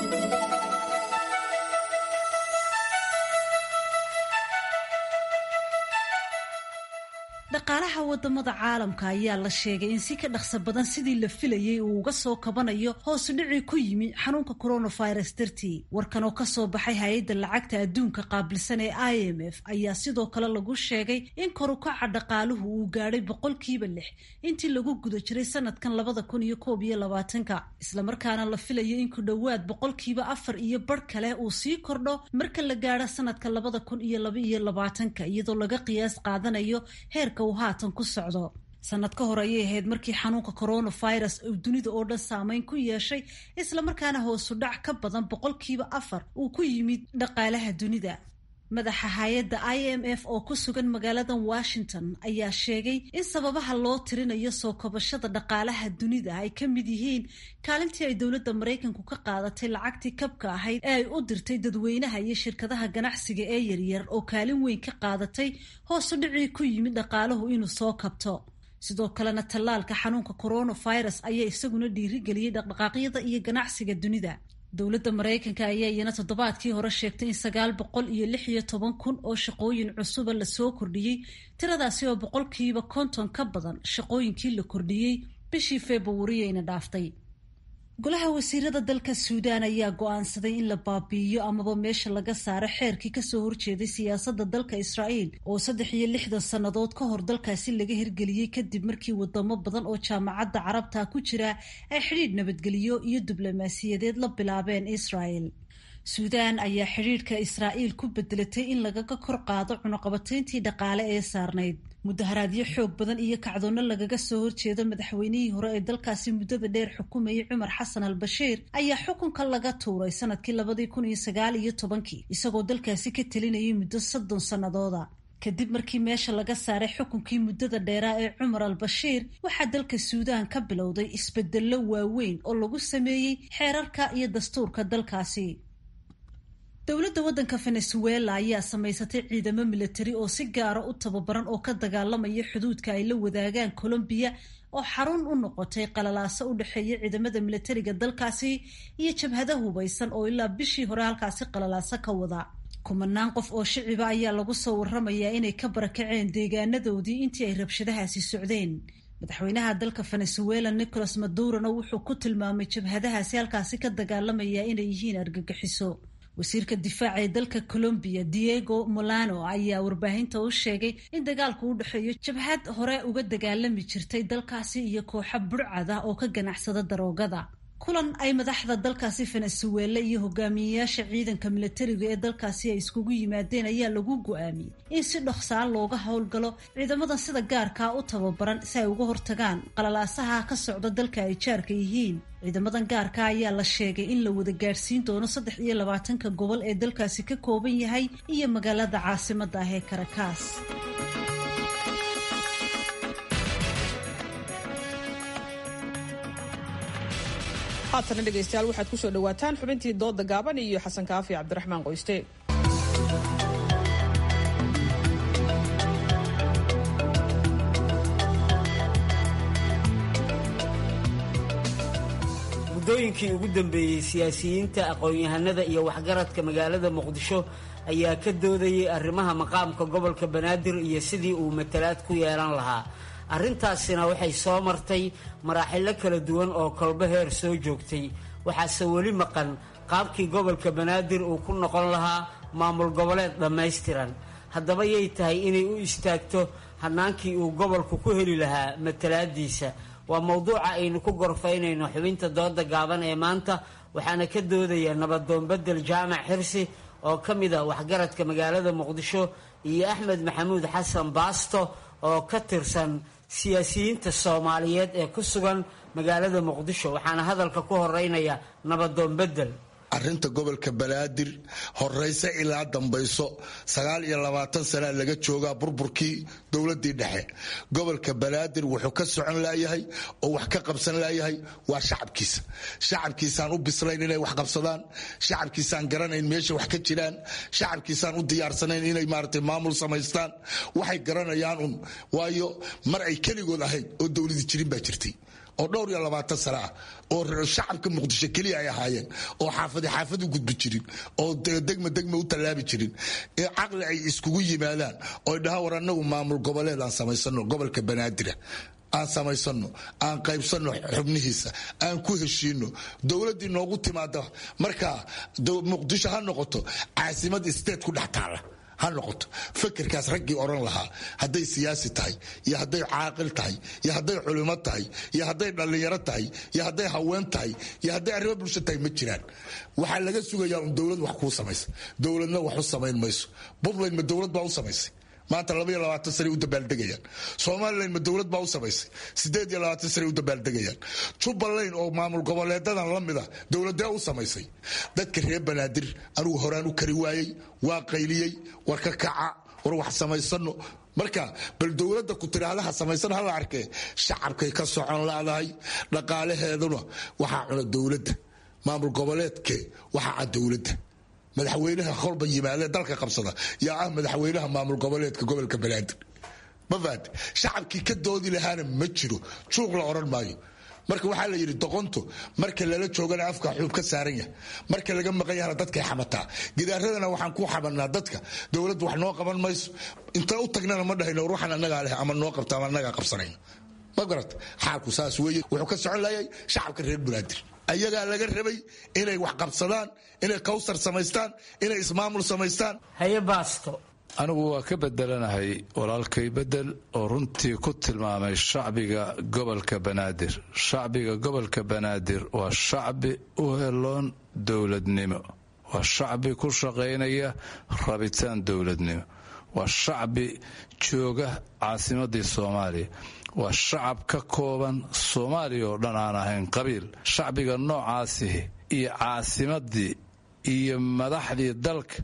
dhaqaalaha wadamada caalamka ayaa la sheegay in si ka dhaqso badan sidii la filayay uu uga soo kabanayo hoos u dhici ku yimi xanuunka coronavirus dartii. warkan oo kasoo baxay hay-adda lacagta adduunka qaabilsan ee IMF ayaa sidoo kale lagu sheegay in kor u kaca dhaqaaluhu uu gaadhay 6% intii lagu guda jiray sanadkan 2021 islamarkaana la filayo in ku dhowaad 4% iyo bar kale uu sii kordho marka la gaadho sanadka 2022 iyadoo laga qiyaas qaadanayo heerka uu haatan ku socdo. sanad ka hor ayay ahayd markii xanuunka coronavirus uu dunida oo dhan saameyn ku yeeshay islamarkaana hoosu dhac ka badan 4% uu ku yimid dhaqaalaha dunida. madaxa hay-adda IMF oo ku sugan magaalada Washington ayaa sheegay in sababaha loo tirinayo soo kabashada dhaqaalaha dunida ay ka mid yihiin kaalintii ay dowladda Mareykanku ka qaadatay lacagtii kabka ahayd ee ay u dirtay dadweynaha iyo shirkadaha ganacsiga ee yaryar oo kaalin weyn ka qaadatay hoos u dhicii ku yimid dhaqaaluhu inuu soo kabto. sidoo kalena tallaalka xanuunka coronavirus ayaa isaguna dhiirigeliyay dhaqdhaqaaqyada iyo ganacsiga dunida. dowladda Mareykanka ayaa iyana toddobaadkii hore sheegtay in 916,000 oo shaqooyin cusuba la soo kordhiyey, tiradaasi oo 50% ka badan shaqooyinkii la kordhiyey bishii February-na dhaaftay. golaha wasiirada dalka Suudaan ayaa go'aansaday in la baabi'iyo amaba meesha laga saaro xeerkii kasoo horjeeday siyaasadda dalka Israa'iil oo 63 sannadood ka hor dalkaasi laga hirgeliyey kadib markii wadamo badan oo jaamacadda carabta ku jira ay xidhiidh nabadgeliyo iyo diblomaasiyadeed la bilaabeen Israa'iil. Suudaan ayaa xidhiidhka Israa'iil ku bedelatay in lagaga kor qaado cunaqabatayntii dhaqaale ee saarnayd. mudaharaadyo xoog badan iyo kacdoonno lagaga soo horjeedo madaxweynihii hore ee dalkaasi muddada dheer xukumayay Cumar Xasan al-Bashiir ayaa xukunka laga tuuray sanadkii 2019 isagoo dalkaasi ka talinayay muddo 30 sannadooda. kadib markii meesha laga saaray xukunkii muddada dheeraa ee Cumar al-Bashiir waxaa dalka Suudaan ka bilowday isbedello waaweyn oo lagu sameeyey xeerarka iyo dastuurka dalkaasi. dowladda waddanka Venezuela ayaa samaysatay ciidamo militari oo si gaara u tababaran oo ka dagaalamaya xuduudka ay la wadaagaan Colombia oo xarun u noqotay qalalaaso u dhaxeeya ciidamada militariga dalkaasi iyo jabhada hubeysan oo ilaa bishii hore halkaasi qalalaaso ka wada. kumanaan qof oo shiciba ayaa lagu soo warramayaa inay ka barakaceen deegaanadoodii intii ay rabshadahaasi socdeen. madaxweynaha dalka Venezuela Nicolas Maduro wuxuu ku tilmaamay jabhadahaasi halkaasi ka dagaalamaya inay yihiin argagixiso. wasiirka difaaca ee dalka Colombia Diego Molano ayaa warbaahinta u sheegay in dagaalku u dhaxeeyo jabhad hore uga dagaalami jirtay dalkaasi iyo kooxo burcad ah oo ka ganacsada daroogada. kulan ay madaxda dalkaasi Venezuela iyo hogaamiyayaasha ciidanka militariga ee dalkaasi ay iskugu yimaadeen ayaa lagu go'aamiyey in si dhaqso looga howlgalo ciidamada sida gaarka u tababaran si ay uga hortagaan qalalaasaha ka socda dalka ay jaarka yihiin. ciidamadan gaarka ayaa la sheegay in la wada gaarsiin doono 23 gobol ee dalkaasi ka kooban yahay iyo magaalada caasimadda ah ee Caracas. haatana dhegaystayaal waxaad ku soo dhawaataan xubintii dooda gaaban iyo xasan kaafi cabdiraxmaan qoyste. muddooyinkii ugu dambeeyey siyaasiyiinta aqoon-yahanada iyo waxgaradka magaalada muqdisho ayaa ka doodayay arrimaha maqaamka gobolka banaadir iyo sidii uu matalaad ku yeelan lahaa. arrintaasina waxay soo martay maraaxilo kala duwan oo kolba heer soo joogtay, waxaase weli maqan qaabkii gobolka banaadir uu ku noqon lahaa maamul goboleed dhammaystiran. haddaba yay tahay inay u istaagto hannaankii uu gobolku ku heli lahaa matalaadiisa? waa mowduuca aynu ku gorfaynayno xubinta dooda gaaban ee maanta, waxaana ka doodaya nabadoon bedel jaamac xirsi oo ka mid ah waxgaradka magaalada muqdisho iyo Axmed Maxamuud Xasan Baasto oo ka tirsan siyaasiyiinta Soomaaliyeed ee ku sugan magaalada muqdisho. waxaana hadalka ku horeynaya nabadoon bedel. arinta gobolka banaadir horeyse ilaa dambayso 29 sana laga joogaa burburkii dowladii dhexe gobolka banaadir wuxuu ka socon laayahay oo wax ka qabsan laayahay waa shacabkiisaan u bislayn inay wax qabsadaan shacabkiisaan garanayn meesha wax ka jiraan shacabkiisaan u diyaarsanayn inay maaragtay maamul samaystaan waxay garanayaan un waayo mar ay keligood ahayd oo dowladii jirin baa jirtay oo dhowr iyo 20 sano ah oo shacabka muqdisho kaliya ay ahaayeen oo xaafad u gudbi jirin oo degma u tallaabi jirin ee caqli ay iskugu yimaadaan oo dhaha war anagu maamul goboleed aan samaysano gobolka banaadir aan samaysano aan qaybsano xubnihiisa aan ku heshiino dowladii noogu timaada marka muqdisho ha noqoto caasimad state ku dhex taala ha noqoto fikirkaas raggii oran lahaa hadday siyaasi tahay iyo hadday caaqil tahay iyo hadday culimo tahay iyo hadday dhallinyaro tahay iyo hadday haween tahay iyo hadday arrimo bulsho tahay ma jiraan waxaa laga sugayaa un dowlad wax kuu samaysa dowladna wax u samayn mayso puntland ma dowlad baa u samaysay maanta 22 sano u dabaaldegayaan Soomaaliland ma dowlad baa u samaysay 28 sano u dabaaldegayaan Jubbaland oo maamul goboleedadan la mid ah dowladda u samaysay dadka reer banaadir anigu horaan u kari waayay waa qayliyay war ka kaca war wax samaysano marka bal dowladda ku tiraahdaha samaysan hal arkay shacabkay ka socon laadahay dhaqaalaheeduna waxa cuna dowladda maamul goboleedka waxa dowladda madaxweynaha qolba yimaada dalka qabsada yaa madaxweynaha maamul goboleedka gobolka banaadir baad shacabkii ka doodi lahaana ma jiro juuq la oran maayo marka waxaa la yiri doqonto marka lala joogana afka xuub ka saaran yahay marka laga maqan yahay dadka xamataa gidaaradana waxaan ku xabanaa dadka dowladdu wax noo qaban mayso inta u tagnana ma dhahayno ruuxan anaga leh ama noo qabta ama anaga qabsanayno ma garat xaalku saas weeye wuxuu ka socon laayay shacabka reer banaadir ayaga laga rabay inay wax qabsadaan inay kawsar samaystaan inay ismaamul samaystaan haye baasto anigu waa ka bedelanahay walaalkay bedel oo runtii ku tilmaamay shacbiga gobolka banaadir shacbiga gobolka banaadir waa shacbi u heloon dowladnimo waa shacbi ku shaqaynaya rabitaan dowladnimo waa shacbi jooga caasimadii Soomaaliya waa shacab ka kooban Soomaaliya oo dhan aan ahayn qabiil shacbiga noocaasi iyo caasimadii iyo madaxdii dalka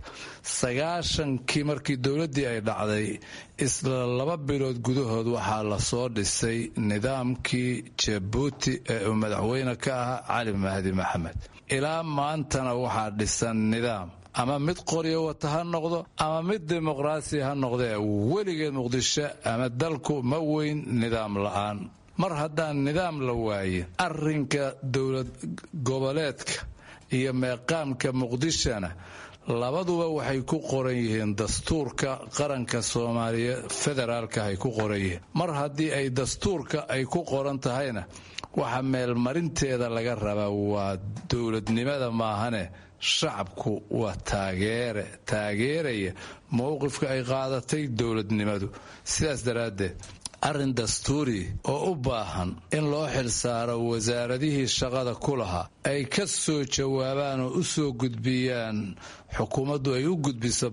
90kii markii dowladii ay dhacday isla 2 bilood gudahood waxaa la soo dhisay nidaamkii Djibouti ee madaxweyne ka ahaa Cali Mahdi Maxamed ilaa maantana waxaa dhisan nidaam ama mid qoriyo wata ha noqdo ama mid dimuqraasi ha noqdee weligeed muqdisho ama dalku ma weyn nidaam la'aan mar haddaan nidaam la waayin arrinka dowlad goboleedka iyo meeqaamka muqdishona labaduba waxay ku qoran yihiin dastuurka qaranka Soomaaliya federaalka ay ku qoran yihiin mar haddii ay dastuurka ay ku qoran tahayna waxa meel marinteeda laga rabaa waa dowladnimada maahane shacabku waa taageeraya mowqifka ay qaadatay dowladnimadu sidaas daraaddeed arrin dastuuri oo u baahan in loo xilsaaro wasaaradihii shaqada ku lahaa ay ka soo jawaabaan oo u soo gudbiyaan xukuumaddu ay u gudbiso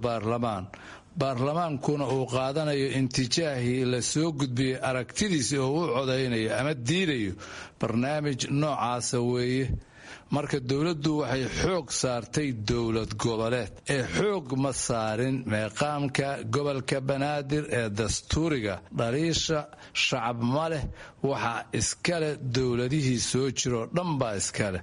baarlamaankuna uu qaadanayo intijaahii la soo gudbiyey aragtidiisi oo u codaynayo ama diidayo barnaamij noocaasa weeye marka dowladdu waxay xoog saartay dowlad goboleed ee xoog ma saarin meeqaamka gobolka banaadir ee dastuuriga dhaliisha shacab ma leh waxaa iskale dowladihii soo jiroo dhan baa iskale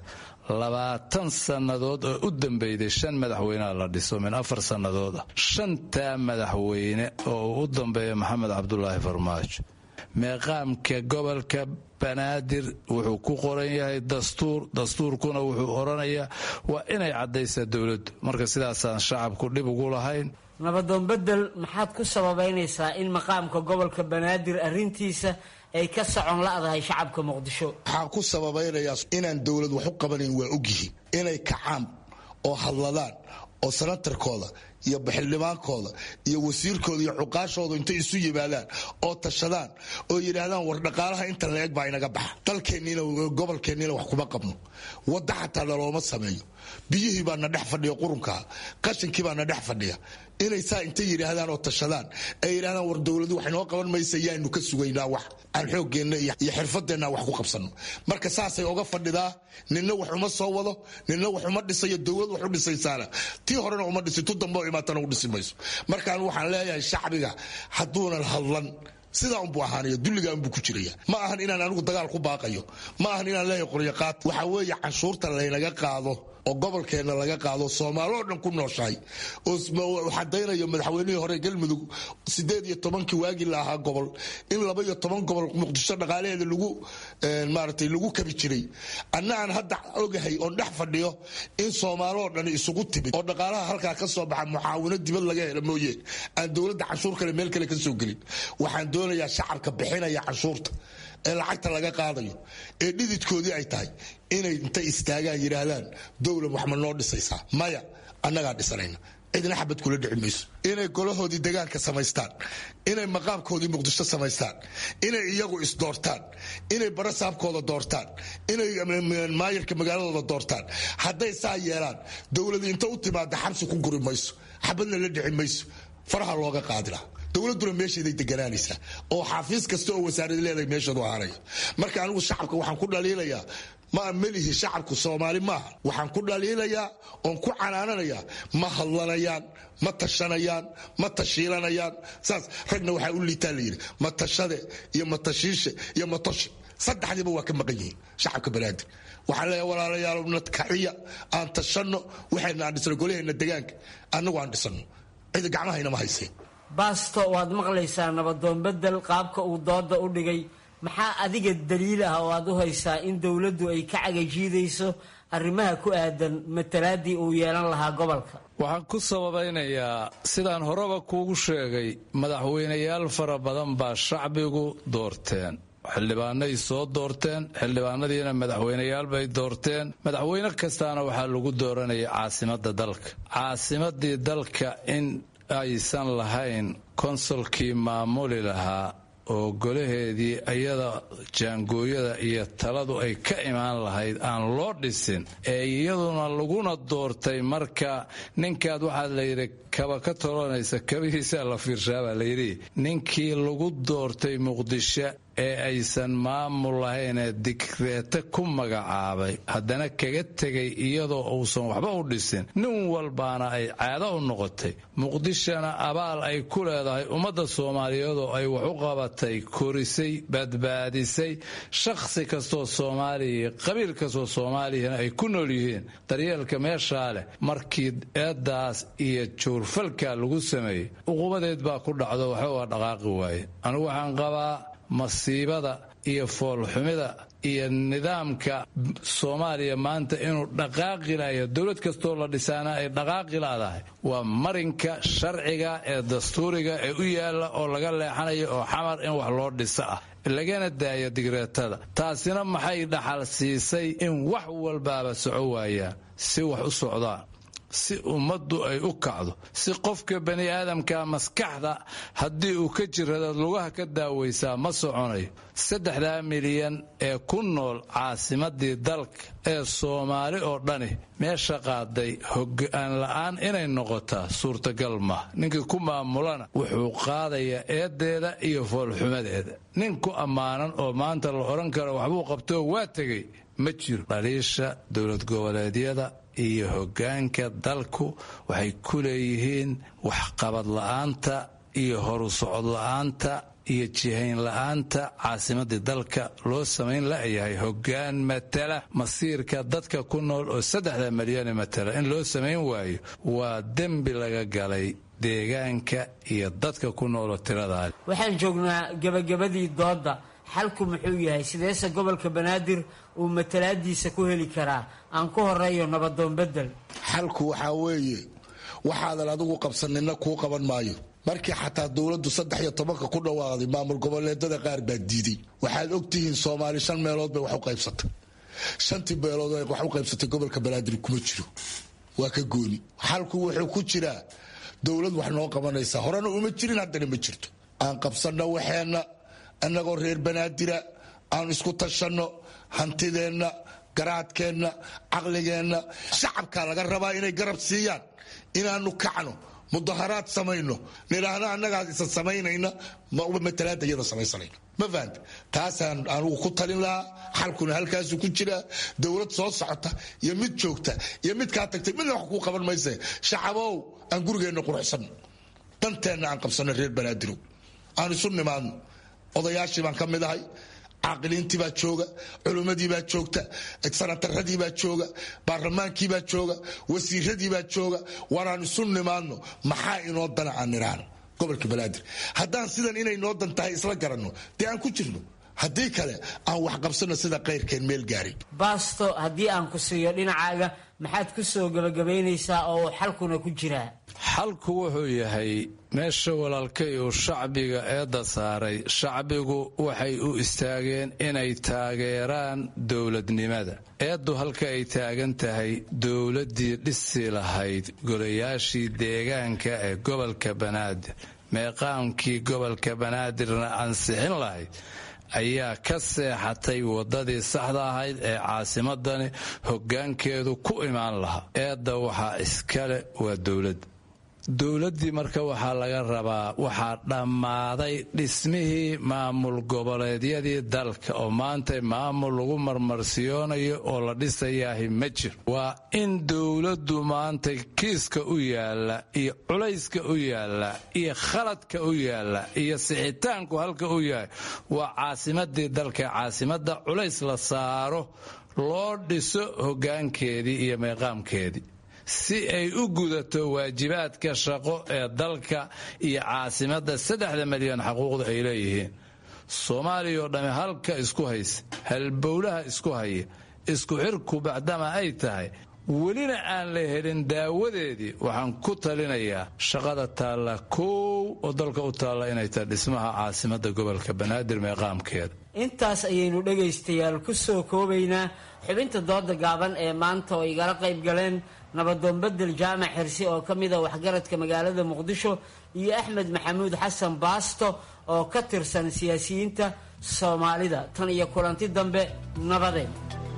20 sannadood oo u dambeeyay 5 madaxweyne la dhiso min 4 sannadood 5 madaxweyne oo u dambeeyay Maxamed Cabdullaahi Farmaajo meeqaamka gobolka banaadir wuxuu ku qoran yahay dastuurkuna wuxuu oranayaa waa inay cadaysaa dowladdu marka sidaasaan shacabku dhib ugu lahayn nabadoon bedel maxaad ku sababaynaysaa in maqaamka gobolka banaadir arrintiisa ay ka socon la'dahay shacabka muqdisho waxaan ku sababaynayaa inaan dowlad wax u qabanayn waa ogyihiin inay kacaan oo hadladaan oo sanatarkooda iyo xildhibaankooda iyo wasiirkooda iyo cuqaashooda intay isu yimaadaan oo tashadaan oo yiraahdaan war dhaqaalaha inta la eeg baa inaga baxa dalkeenniina gobolkeenniina wax kuma qabno wada xataa looma sameeyo biyihii baa na dhex fadhiya qurunka qashinkii baa na dhex fadhiya inay saa intay yidhaahdaan oo tashadaan ay yidhahdaan war dowladu wax inoo qaban maysa yaanu ka sugaynaa wax aan xooggeenna iyo xirfadeenna wax ku qabsanno marka saasay oga fadhidaa ninna wax uma soo wado ninna wax uma dhisayo dowlad wax u dhisaysaana tii horena uma dhisi tu dambe oo imaatana u dhisi mayso markaan waxaan leeyahay shacbiga hadduunan hadlan sidaa unbuu ahaanaya dulligaa unbuu ku jiraya ma ahan inaan anigu dagaal ku baaqayo ma ahan inaan leeyahay qoryaqaad waxaa weeye canshuurta laynaga qaado oo gobolkeenna laga qaado soomaaloo dhan ku nooshahay oo xadaynayo madaxweynihii hore galmudug 18 waagii la ahaa gobol in 12 gobol muqdisho dhaqaalaheeda lagu kabi jiray anna aan hadda ogahay oon dhex fadhiyo in soomaaloo dhan isugu timid oo dhaqaalaha halkaa ka soo baxa mucaawino dibad laga helo mooye aan dowladda canshuur kale meel kale ka soo gelin waxaan doonayaa shacabka bixinaya canshuurta ee lacagta laga qaadayo ee dhididkoodii ay tahay inay intay istaagaan yidhaahdaan dowlad wax ma noo dhisaysaa maya annagaa dhisanayna cidna xabad kula dhici mayso inay golahoodii degaanka samaystaan inay maqaamkoodii muqdisho samaystaan inay iyagu isdoortaan inay barasaabkooda doortaan inay maayarka magaaladooda doortaan hadday saa yeelaan dowladu inta u timaada xabsi ku guri mayso xabadna la dhici mayso faraha looga qaadila dowladuna meesheeday deganaanaysaa oo xafiis kasta oo wasaarad leedahay meesheedu ahaanaya marka anigu shacabka waxaan ku dhaliilayaa ma melihi shacabku Soomaali maaha waxaan ku dhaliilayaa oon ku canaananayaa ma hadlanayaan ma tashanayaan ma tashiilanayaan saas ragna waxa u liitaa leeyahay ma tashade iyo ma tashiishe iyo ma tashi saddexdiiba waa ka maqan yihiin shacabka Banaadir waxaan leeyahay walaalayaal nadkaciya aan tashanno waxayna aan dhisno golahayna deegaanka anagu aan dhisno cid gacmahayna ma haysay baasto waad maqlaysaa nabadoon bedel qaabka uu dooda u dhigay maxaa adiga daliil ah oo aad u haysaa in dowladdu ay ka cagajiidayso arrimaha ku aadan matalaadii uu yeelan lahaa gobolka waxaan ku sababaynayaa sidaan horeba kuugu sheegay madaxweynayaal fara badan baa shacbigu doorteen xildhibaanay soo doorteen xildhibaanadiina madaxweynayaal bay doorteen madaxweyne kastaana waxaa lagu dooranaya caasimadda dalka caasimadii dalka in aysan lahayn konsolkii maamuli lahaa oo golaheedii iyada jaangooyada iyo taladu ay ka imaan lahayd aan loo dhisin ee iyaduna laguna doortay marka ninkaad waxaa layidhi kaba ka tolonaysa kabihiisaa la fiirshaa baa layidhi ninkii lagu doortay muqdisho ee aysan maamul lahaynee digreete ku magacaabay haddana kaga tegay iyadoo uusan waxba u dhisin nin walbaana ay caado u noqotay muqdishona abaal ay ku leedahay ummadda soomaaliyeedoo ay wax u qabatay korisay badbaadisay shakhsi kastoo soomaaliya qabiil kastoo soomaaliyana ay ku nool yihiin daryeelka meeshaa leh markii eeddaas iyo juurfalka lagu sameeyey uqubadeed baa ku dhacdo waxba waa dhaqaaqi waaye anigu waxaan qabaa masiibada iyo foolxumida iyo nidaamka Soomaaliya maanta inuu dhaqaaqi laayo dawlad kastoo la dhisaana ay dhaqaaqi laadahay waa marinka sharciga ee dastuuriga ee u yaala oo laga leexanayo oo xamar in wax loo dhiso ah lagana daayo digreetada taasina maxay dhaxal siisay in wax walbaaba soco waayaan si wax u socdaan si ummaddu ay u kacdo si qofka bani aadamka maskaxda haddii uu ka jirada lugaha ka daawaysaa ma soconayo 3 milyan ee ku nool caasimadii dalka ee Soomaali oo dhani meesha qaaday hoggaan la'aan inay noqotaa suurtagal ma ninkii ku maamulana wuxuu qaadayaa eedeeda iyo foolxumadeeda ninku ammaanan oo maanta la oran karo waxbuu qabtoo waa tegay ma jiro dhaliisha dowlad goboleedyada iyo hoggaanka dalku waxay ku leeyihiin waxqabad la'aanta iyo horu socod la'aanta iyo jihayn la'aanta caasimadii dalka loo samayn la'yahay hoggaan matala masiirka dadka ku nool oo 3 milyan matala in loo samayn waayo waa dembi laga galay deegaanka iyo dadka ku nool oo tirada waxaan joognaa gabagabadii dooda xalku muxuu yahay sideese gobolka Banaadir uu matalaadiisa ku heli karaa aan ku horeeyo nabadoon bedel xalku waxa weeye waxaadan adigu qabsanina ku qaban maayo markii xataa dawladdu 13 ku dhawaaqday maamul goboleedada qaar baa diiday waxaad ogtihiin Soomaali 5 meelood bay wax u qaybsatay 5 meelood ay wax u qaybsatay gobolka Banaadir kuma jiro waa ka gooni xalku wuxuu ku jiraa dawlad wax noo qabanaysa horena uma jirin haddana ma jirto aan qabsanno waxeena annagoo reer Banaadira aan isku tashanno hantideenna garaadkeenna caqligeenna shacabka laga rabaa inay garab siiyaan inaanu kacno mudaharaad samayno nidhaahna annagaas isa samaynayna matalaada iyada samaysanayno ma fahanta taasaan anugu ku talin lahaa xalkuna halkaasu ku jiraa dowlad soo socota iyo mid joogta iyo mid kaa tagtay midna wax kuu qaban mayse shacabow aan gurigeenna quruxsanno danteenna aan qabsanno reer banaadir aan isu nimaadno odayaashii baan ka mid ahay caaqiliintii baa jooga culummadii baa joogta sanataradii baa jooga baarlamaankii baa jooga wasiiradii baa jooga waanaan isu nimaadno maxaa inoo dana aan nidhaahno gobolka banaadir haddaan sidan inay noo dan tahay isla garanno dee aan ku jirno haddii kale aan wax qabsanno sida kayrkeen meel gaarin baasto haddii aan ku siiyo dhinacaaga maxaad ku soo gabagabaynaysaa oo xalkuna ku jiraa xalku wuxuu yahay meesha walaalkay uu shacbiga eedda saaray shacbigu waxay u istaageen inay taageeraan dowladnimada eeddu halka ay taagan tahay dowladdii dhisi lahayd golayaashii deegaanka ee gobolka banaadir meeqaamkii gobolka banaadirna ansixin lahayd ayaa ka seexatay waddadii saxda ahayd ee caasimadani hoggaankeedu ku imaan lahaa eedda waxaa iskale waa dowladdii marka waxaa laga rabaa waxaa dhammaaday dhismihii maamul goboleedyadii dalka oo maanta maamul lagu marmarsiyoonayo oo la dhisayaahi ma jiro waa in dowladdu maanta kiiska u yaalla iyo culayska u yaalla iyo khaladka u yaalla iyo sixitaanku halka u yahay waa caasimadii dalka caasimadda culays la saaro loo dhiso hoggaankeedii iyo meeqaamkeedii si ay u gudato waajibaadka shaqo ee dalka iyo caasimadda 3 milyan xuquuqda ay leeyihiin soomaaliya oo dhamme halka isku haysa halbowlaha isku haya isku xirku bacdama ay tahay welina aan la helin daawadeedii waxaan ku talinayaa shaqada taalla koow oo dalka u taalla inay tahay dhismaha caasimadda gobolka banaadir meeqaamkeeda intaas ayaynu dhegaystayaal ku soo koobaynaa xubinta dooda gaaban ee maanta oo igala qayb galeen nabadoon bedel jaamac xirsi oo ka mid a waxgaradka magaalada muqdisho iyo axmed maxamuud xasan baasto oo ka tirsan siyaasiyiinta soomaalida tan iyo kulanti dambe nabadeen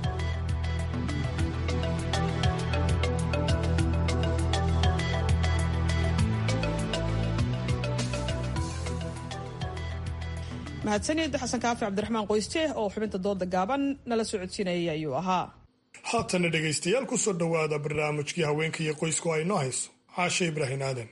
mahadsanid xasan kaafi cabdiraxmaan qoyste oo xubinta dooda gaaban nala socodsiinayay ayuu ahaa haatana dhegaystayaal ku soo dhowaada barnaamijkii haweenka iyo qoysku ay noo hayso caashe ibraahin aadan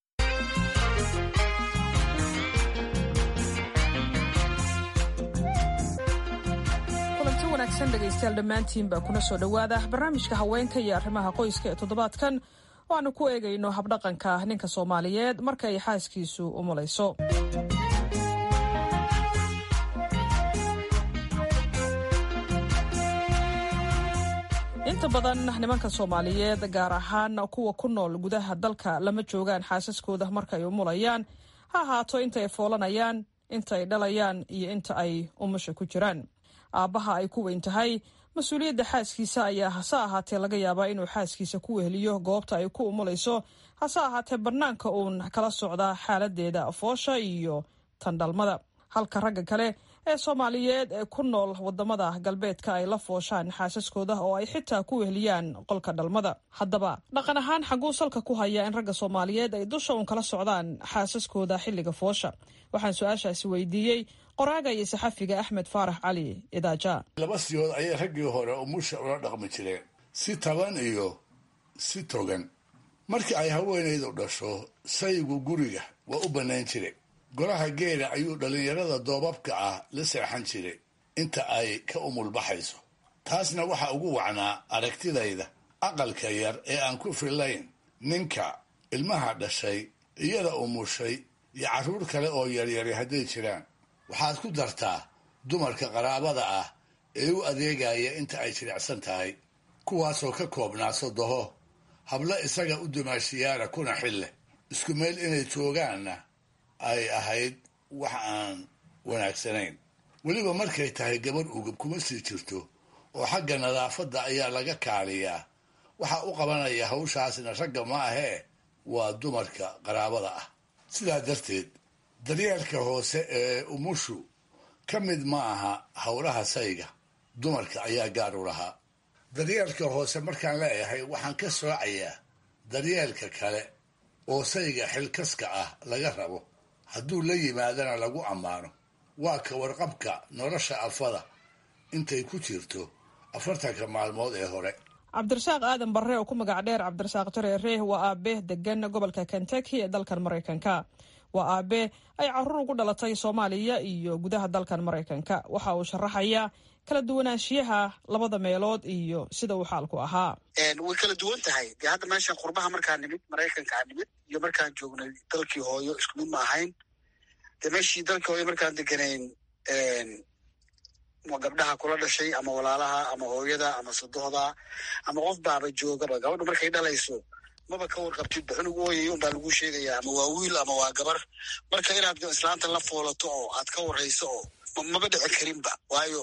kulanti wanaagsan dhegaystayaal dhammaantiinbaa kuna soo dhowaada barnaamijka haweenka iyo arrimaha qoyska ee toddobaadkan waanu ku eegayno habdhaqanka ninka soomaaliyeed marka ay xaaskiisu umulayso inta badan nimanka soomaaliyeed gaar ahaan kuwa ku nool gudaha dalka lama joogaan xaasaskooda marka ay umulayaan ha ahaato inta ay foolanayaan inta ay dhalayaan iyo inta ay umusha ku jiraan aabbaha ay ku weyn tahay mas-uuliyadda xaaskiisa ayaa hase ahaatee laga yaabaa inuu xaaskiisa ku weheliyo goobta ay ku umulayso hase ahaatee bannaanka uun kala socdaa xaaladeeda foosha iyo tandhalmada halka ragga kale ee soomaaliyeed ee ku nool wadamada galbeedka ay la fooshaan xaasaskooda oo ay xitaa ku weheliyaan qolka dhalmada haddaba dhaqan ahaan xaguu salka ku haya in ragga soomaaliyeed ay dusha uun kala socdaan xaasaskooda xilliga foosha waxaan su-aashaasi weydiiyey qoraaga iyo saxafiga axmed faarax cali idaaja laba siyood ayay raggii hore umusha ula dhaqmi jireen si taban iyo si togan markii ay haweenaydu dhasho saygu guriga waa u bannaan jire golaha geela ayuu dhallinyarada doobabka ah la seexan jiray inta ay ka umulbaxayso taasna waxaa ugu wacnaa aragtidayda aqalka yar ee aan ku fillayn ninka ilmaha dhashay iyada umushay iyo carruur kale oo yaryari hadday jiraan waxaad ku dartaa dumarka qaraabada ah ee u adeegaya inta ay jilicsan tahay kuwaasoo ka koobnaa sodoho hablo isaga u dumaashiyaana kuna xille isku meel inay joogaanna ay ahayd wax aan wanaagsanayn weliba markay tahay gabadh ugub kuma sii jirto oo xagga nadaafadda ayaa laga kaaliyaa waxaa u qabanaya hawshaasna ragga ma ahee waa dumarka qaraabada ah sidaa darteed daryeelka hoose ee umushu ka mid ma aha howlaha sayga dumarka ayaa gaar u lahaa daryeelka hoose markaan leeyahay waxaan ka soocayaa daryeelka kale oo sayga xilkaska ah laga rabo hadduu la yimaadana lagu ammaano waa ka warqabka nolosha afada intay ku jirto 40 maalmood ee hore. cabdirasaaq aadan barre oo ku magac dheer cabdirasaaq jareere waa aabe degan gobolka Kentucky ee dalkan Mareykanka. waa aabe ay carruur ugu dhalatay Soomaaliya iyo gudaha dalkan Mareykanka. waxa uu sharaxayaa kala duwanaanshiyaha labada meelood iyo sida uu xaalku ahaa. way kala duwan tahay hadda meeshan qurbaha markaan nimid Mareykanka aan nimid iyo markaan joognay dalkii hooyo isku mid ma ahayn. meeshii dalkii hooyo markaan deganayn ma gabdhaha kula dhashay ama walaalaha ama hooyada ama sadohda ama qof baaba joogaba gabadhu markay dhalayso maba ka warqabtidba cunug ooyayo unbaa lagu sheegayaa ama waa wiil ama waa gabar. marka inaad islaanta la foolato oo aad ka warayso oo maba dhici karinba waayo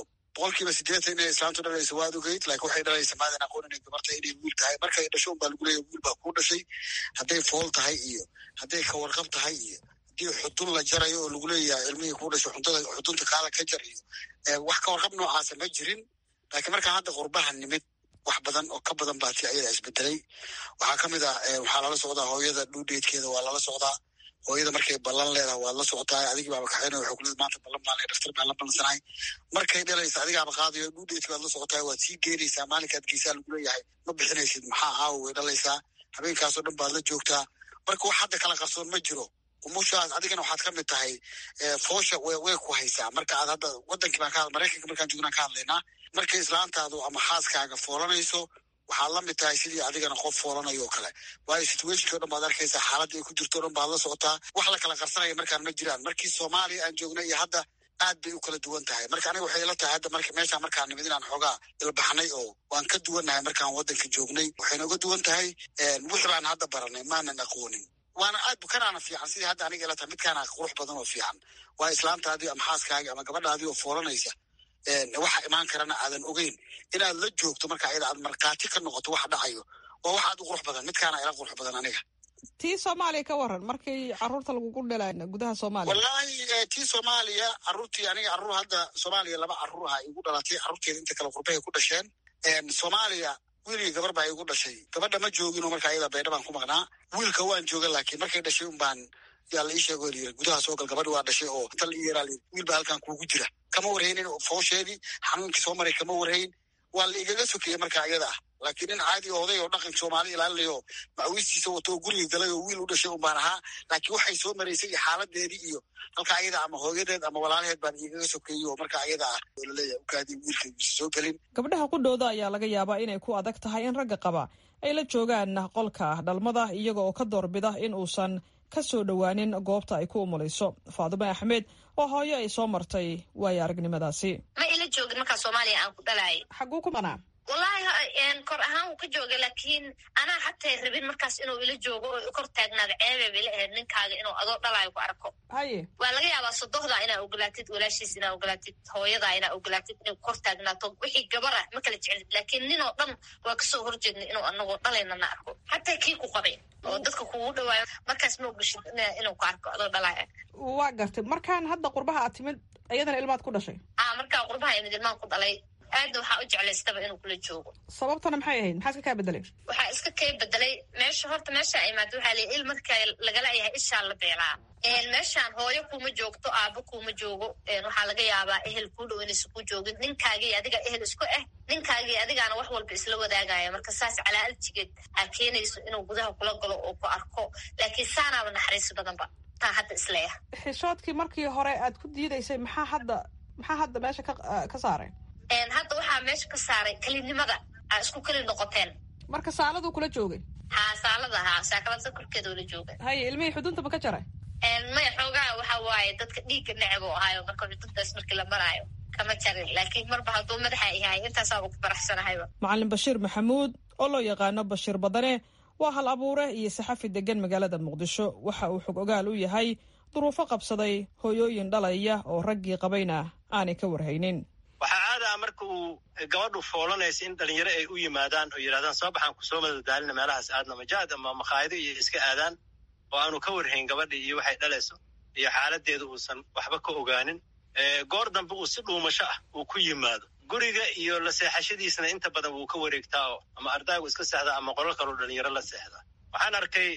80% inay islaantu dhalayso waad ogeyd laakiin waxay dhalaysa maadan aqoon inay gabarta inay wiil tahay. markay dhasho unbaa lagu leeyahay wiil baa kuu dhashay hadday fool tahay iyo hadday ka warqab tahay iyo haddii xudun la jarayo oo lagu leeyahay ilmihii kuu dhashay xudunta kaala ka jar iyo wax ka warqab noocaasa ma jirin. laakiin markaa hadda qurbaha nimid wax badan oo ka badan baa tii ayada isbedelay. waxaa ka mid ah waxaa lala socdaa hooyada dhuudheedkeeda waa lala socdaa. hooyada markay ballan leedahay waad la socotaa adigii baaba kaxaynaya waxay kuleedahay maanta ballan baa leedahay dhaftar baan la ballansanahay. markay dhalaysa adigaaba qaadayo dhuudheedkii baad la socotaa waad sii geynaysaa maalinkaad geysaa lagu leeyahay ma bixinaysid maxaa caawa way dhalaysaa habeenkaasoo dhan baad la joogtaa. marka wax hadda kala qarsoon ma jiro. umushaas adigana waxaad ka mid tahay foosha way ku haysaa. marka aad hadda wadankii baan Mareykanka markaan joognaan ka hadlaynaa markay islaantaadu ama xaaskaaga foolanayso waxaad la mid tahay sidii adigana qof foolanayo oo kale waayo situationkii o dhan baad arkaysaa xaaladda ay ku jirto o dhan baad la socotaa. wax la kala qarsanaya markaan ma jiraan. markii Soomaaliya aan joognay iyo hadda aad bay u kala duwan tahay. marka aniga waxay ila tahay hadda meeshaan markaan nimid inaan xoogaa ilbaxnay oo waan ka duwannahay markaan wadanka joognay. waxayna uga duwan tahay wixii baan hadda baranay maanan aqoonin waana aad bukanaana fiican sidii hadda aniga ila tahay midkaana qurux badan oo fiican waa islaantaadii ama xaaskaagii ama gabadhaadii oo foolanaysa waxa imaan karana aadan ogeyn inaad la joogto marka ayada aad markhaati ka noqoto waxa dhacayo waa wax aad u qurux badan midkaana ila qurux badan aniga. tii Soomaaliya ka waran markii carruurta lagugu dhalay gudaha Soomaaliya. wallahi tii Soomaaliya carruurtii aniga carruur hadda Soomaaliya 2 carruur ah igu dhalatay carruurteeda inta kala qurbahay ku dhasheen. Soomaaliya wiilii gabar baa igu dhashay gabadha ma joogin oo marka ayada beedha baan ku maqnaa. wiilka waan jooga laakiin markay dhashay un baan yaa la ii sheego gudaha soo gal gabadhi waa dhashay oo tal iyo yaraali wiil baa halkan kuugu jira kama warhaynin foosheedii xanuunkii soo maray kama warhayn waa la igaga sokeeyey marka ayada ah. laakiin in caadi oday oo dhaqanka Soomaali ilaalinayo macawistiisa wato guriga galay oo wiil u dhashay un baan ahaa laakiin waxay soo maraysay xaaladeedii iyo halka ayada ama hooyadeed ama walaalaheed baan igaga sokeeyey oo marka ayada ah oo laleeyahay ukaadii wiilka soo galin. gabdhaha qudhooda ayaa laga yaabaa inay ku adag tahay in ragga qaba ay la joogaan qolka dhalmada iyaga oo ka doorbida in uusan ka soo dhowaanin goobta ay ku umulayso. Faadimo Axmed oo hooyo ay soo martay waayo aragnimadaasi. ma ila joogin markaa Soomaaliya aan ku dhalaay. xaguu ku qanaa wallahi kor ahaan uu ka joogay laakiin anaa xataa rabin markaas inuu ila joogo oo kor taagnaada ceebe bila ahayd ninkaaga inuu adoo dhalaayo ku arko. haye waa laga yaabaa sodohda inaa ogolaatid walaashiis inaa ogolaatid hooyada inaa ogolaatid inuu kor taagnaato wixii gabar ah ma kala jecelid laakiin ninoo dhan waa kasoo horjeednay inuu anagoo dhalayna na arko xataa kii ku qabay oo dadka kugu dhawaayo markaas ma ogashid inuu ku arko adoo dhalaaya. waa gartay markaan hadda qurbaha aad timid iyadana ilmaad ku dhashay. markaa qurbaha imid ilmaan ku dhalay aadna waxaa u jeclaystaba inuu kula joogo. sababtana maxay ahayd maxaa iska kaa bedelay. waxaa iska kay bedelay meesha imaad waxaa la il marka lagala yahay ishaa la beelaa. meeshaan hooyo kuma joogto aabo kuma joogo waxaa laga yaabaa ehel kuu dhow inaysa ku joogin ninkaagii adiga ehel isku ninkaagii adigaana wax walba isla wadaagaya marka saas calaaljigeed aa keenayso inuu gudaha kula galo oo ku arko laakiin saanaaba naxariis badanba taa hadda isleeya. xishoodkii markii hore aad ku diidaysay maxaa hadda meesha ka saaray. hadda waxaa meesha ka saaray kelinimada aa isku keli noqoteen. marka saaladuu kula joogay. saalada saakalada korkeeda la jooga. haye ilmihii xudunta ma ka jaray. maya xoogaa waxa waaye dadka dhiigga neceb oo ahaayo marka xuduntaas markii la maraayo kama jarin laakiin marba hadduu madaxa yahay intaasaaba ku faraxsanahayba. macalin Bashiir Maxamuud oo loo yaqaano Bashiir Badane waa hal abuure iyo saxafi degan magaalada Muqdisho waxa uu xog ogaal u yahay duruufo qabsaday hooyooyin dhalaya oo raggii qabayna aanay ka warhaynin. waxaa caada ah marka uu gabadhu foolanaysa in dhalinyaro ay u yimaadaan oo yidhahdaan soo baxaan kusoo madadaalina meelahaas aadna majaad ama makhaayado iyo iska aadaan oo aanu ka warhayn gabadhii iyo waxay dhalayso iyo xaaladeeda uusan waxba ka ogaanin. goor dambe uu si dhuumasho ah uu ku yimaado guriga iyo la seexashadiisna inta badan wuu ka wareegtaa oo ama ardaygu iska seexdaa ama qolal kaloo dhalinyaro la seexdaa. waxaan arkay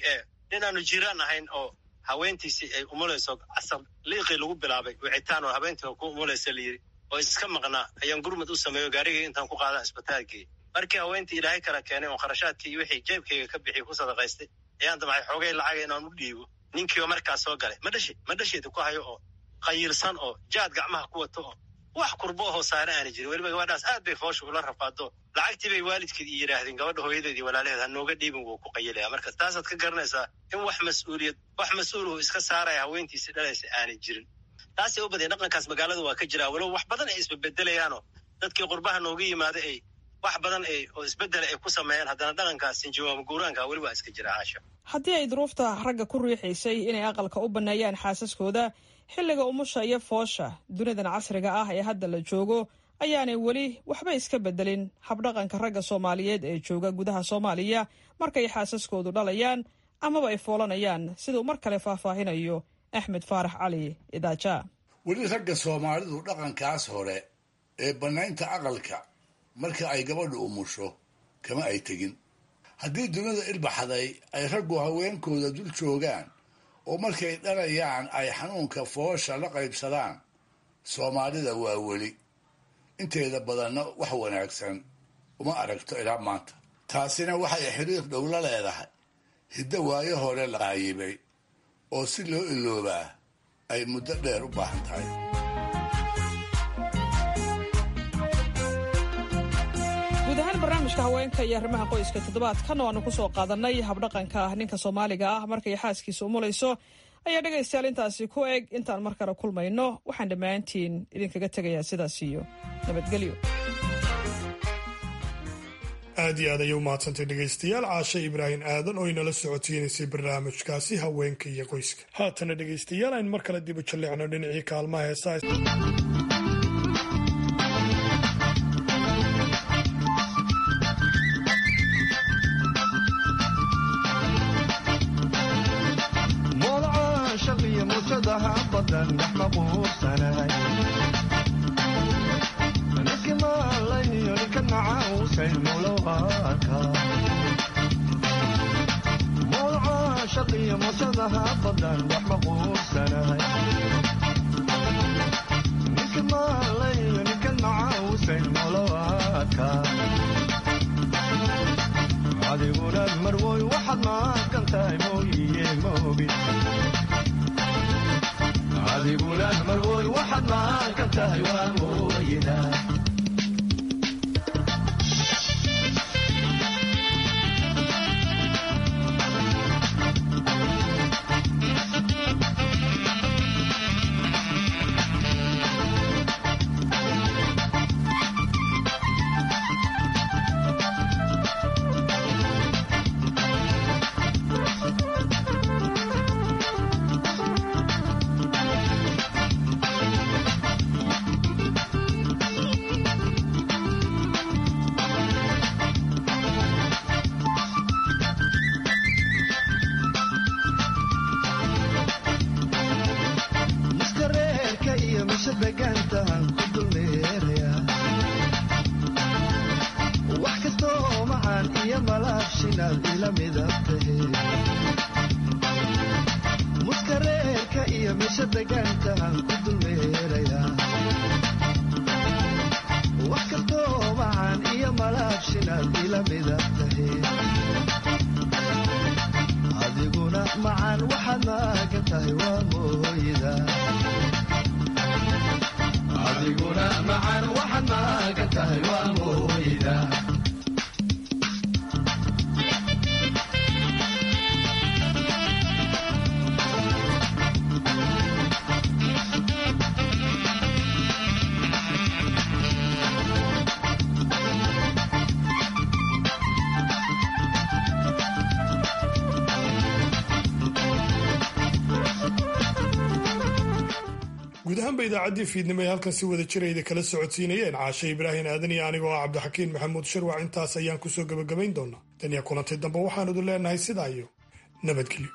nin aanu jiraan ahayn oo haweentiisii ay umulayso casab liiqii lagu bilaabay wicitaan oo habeentii ku umulaysa la yidhi oo iska maqnaa ayaan gurmud u sameeyo gaarigii intaan ku qaadan isbitaalkii markii haweentii ilaahay kala keenay oo kharashaadkii iyo wixii jeebkayga ka bixi ku sadaqaystay ayaan damcay xoogay lacaga inaan u dhiibo ninkiiba markaas soo galay ma dhasheeda ku hayo oo qayiilsan oo jaad gacmaha ku wato oo wax kurbo oo saare aana jirin weliba gabadhaas aad bay foosha ula rafaado lacagtii bay waalidkeed i yidhaahdeen gabadha hooyadeedii walaalaheed ha nooga dhiibin wuu ku qayilaya marka taasaad ka garanaysaa in wax mas-uul iska saaraya haweentiisi dhalaysa aanay jirin taasay u badaya dhaqankaas magaalada waa ka jiraa walow wax badan ay isbedbedelayaanoo dadkii qurbaha nooga yimaaday ay wax badan oo isbedela ay ku sameeyaan haddana dhaqankaas sinjiwaama guuraanka weli waa iska jira caasho haddii ay duruufta ragga ku riixaysay inay aqalka u banneeyaan xaasaskooda xilliga umusha iyo foosha dunidan casriga ah ee hadda la joogo ayaanay weli waxba iska bedelin habdhaqanka ragga soomaaliyeed ee jooga gudaha soomaaliya markay xaasaskoodu dhalayaan amaba ay foolanayaan siduu mar kale faahfaahinayo axmed faarax cali idaaja weli ragga soomaalidu dhaqankaas hore ee bannaynta aqalka marka ay gabadhu umusho kama ay tegin haddii dunida ilbaxday ay raggu haweenkooda dul joogaan oo markay dhalayaan ay xanuunka foosha la qaybsadaan soomaalida waa weli inteeda badanna wax wanaagsan uma aragto ilaa maanta taasina waxay xiriir dhow la leedahay hiddo waayo hore la qaayibay oo si loo iloobaa ay muddo dheer u baahan tahay guud ahaan barnaamijka haweenka iyo arrimaha qoyska toddobaadkan oo aanu ku soo qaadannay habdhaqanka ninka soomaaliga ah markay xaaskiisa umulayso ayaa dhegaystayaal intaasi ku eg intaan mar kale kulmayno waxaan dhammaantiin idinkaga tegayaa sidaas iyo nabadgelyo aad iyo aad ayay u mahadsantay dhegaystayaal caashe ibraahim aadan oo inala socodsiinaysay barnaamijkaasi haweenka iyo qoyska haatana dhegaystayaal aynu mar kale dibu jalleecno dhinacii kaalmaha heesaa adiguna marwoy waxaad maaqan tahay mooyiye moobi adiguna marwoy waxaad maaqan tahay waa mooyida muskareerka iyo meesha degaantahan ku dulmeeraya wax kastoo macaan iyo malaabshinaad ila midab tahe adiguna macaan waxaad maagan tahay waa mooyida adiguna macaan waxaad maagan tahay waa mooyida guud ahaanba idaacaddii fiidnimo ee halkan si wada jirayda kala socodsiinayeen caashe ibraahim aadan iyo anigoo ah cabdixakiin maxamuud sharwac intaas ayaan kusoo gebagabayn doonaa tan iyo kulantay dambe waxaan idin leenahay sidaa iyo nabadgelyo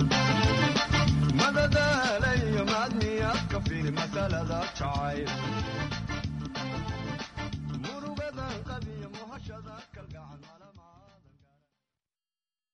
madadaalayo maadmiyaadka fiir masalada jacayl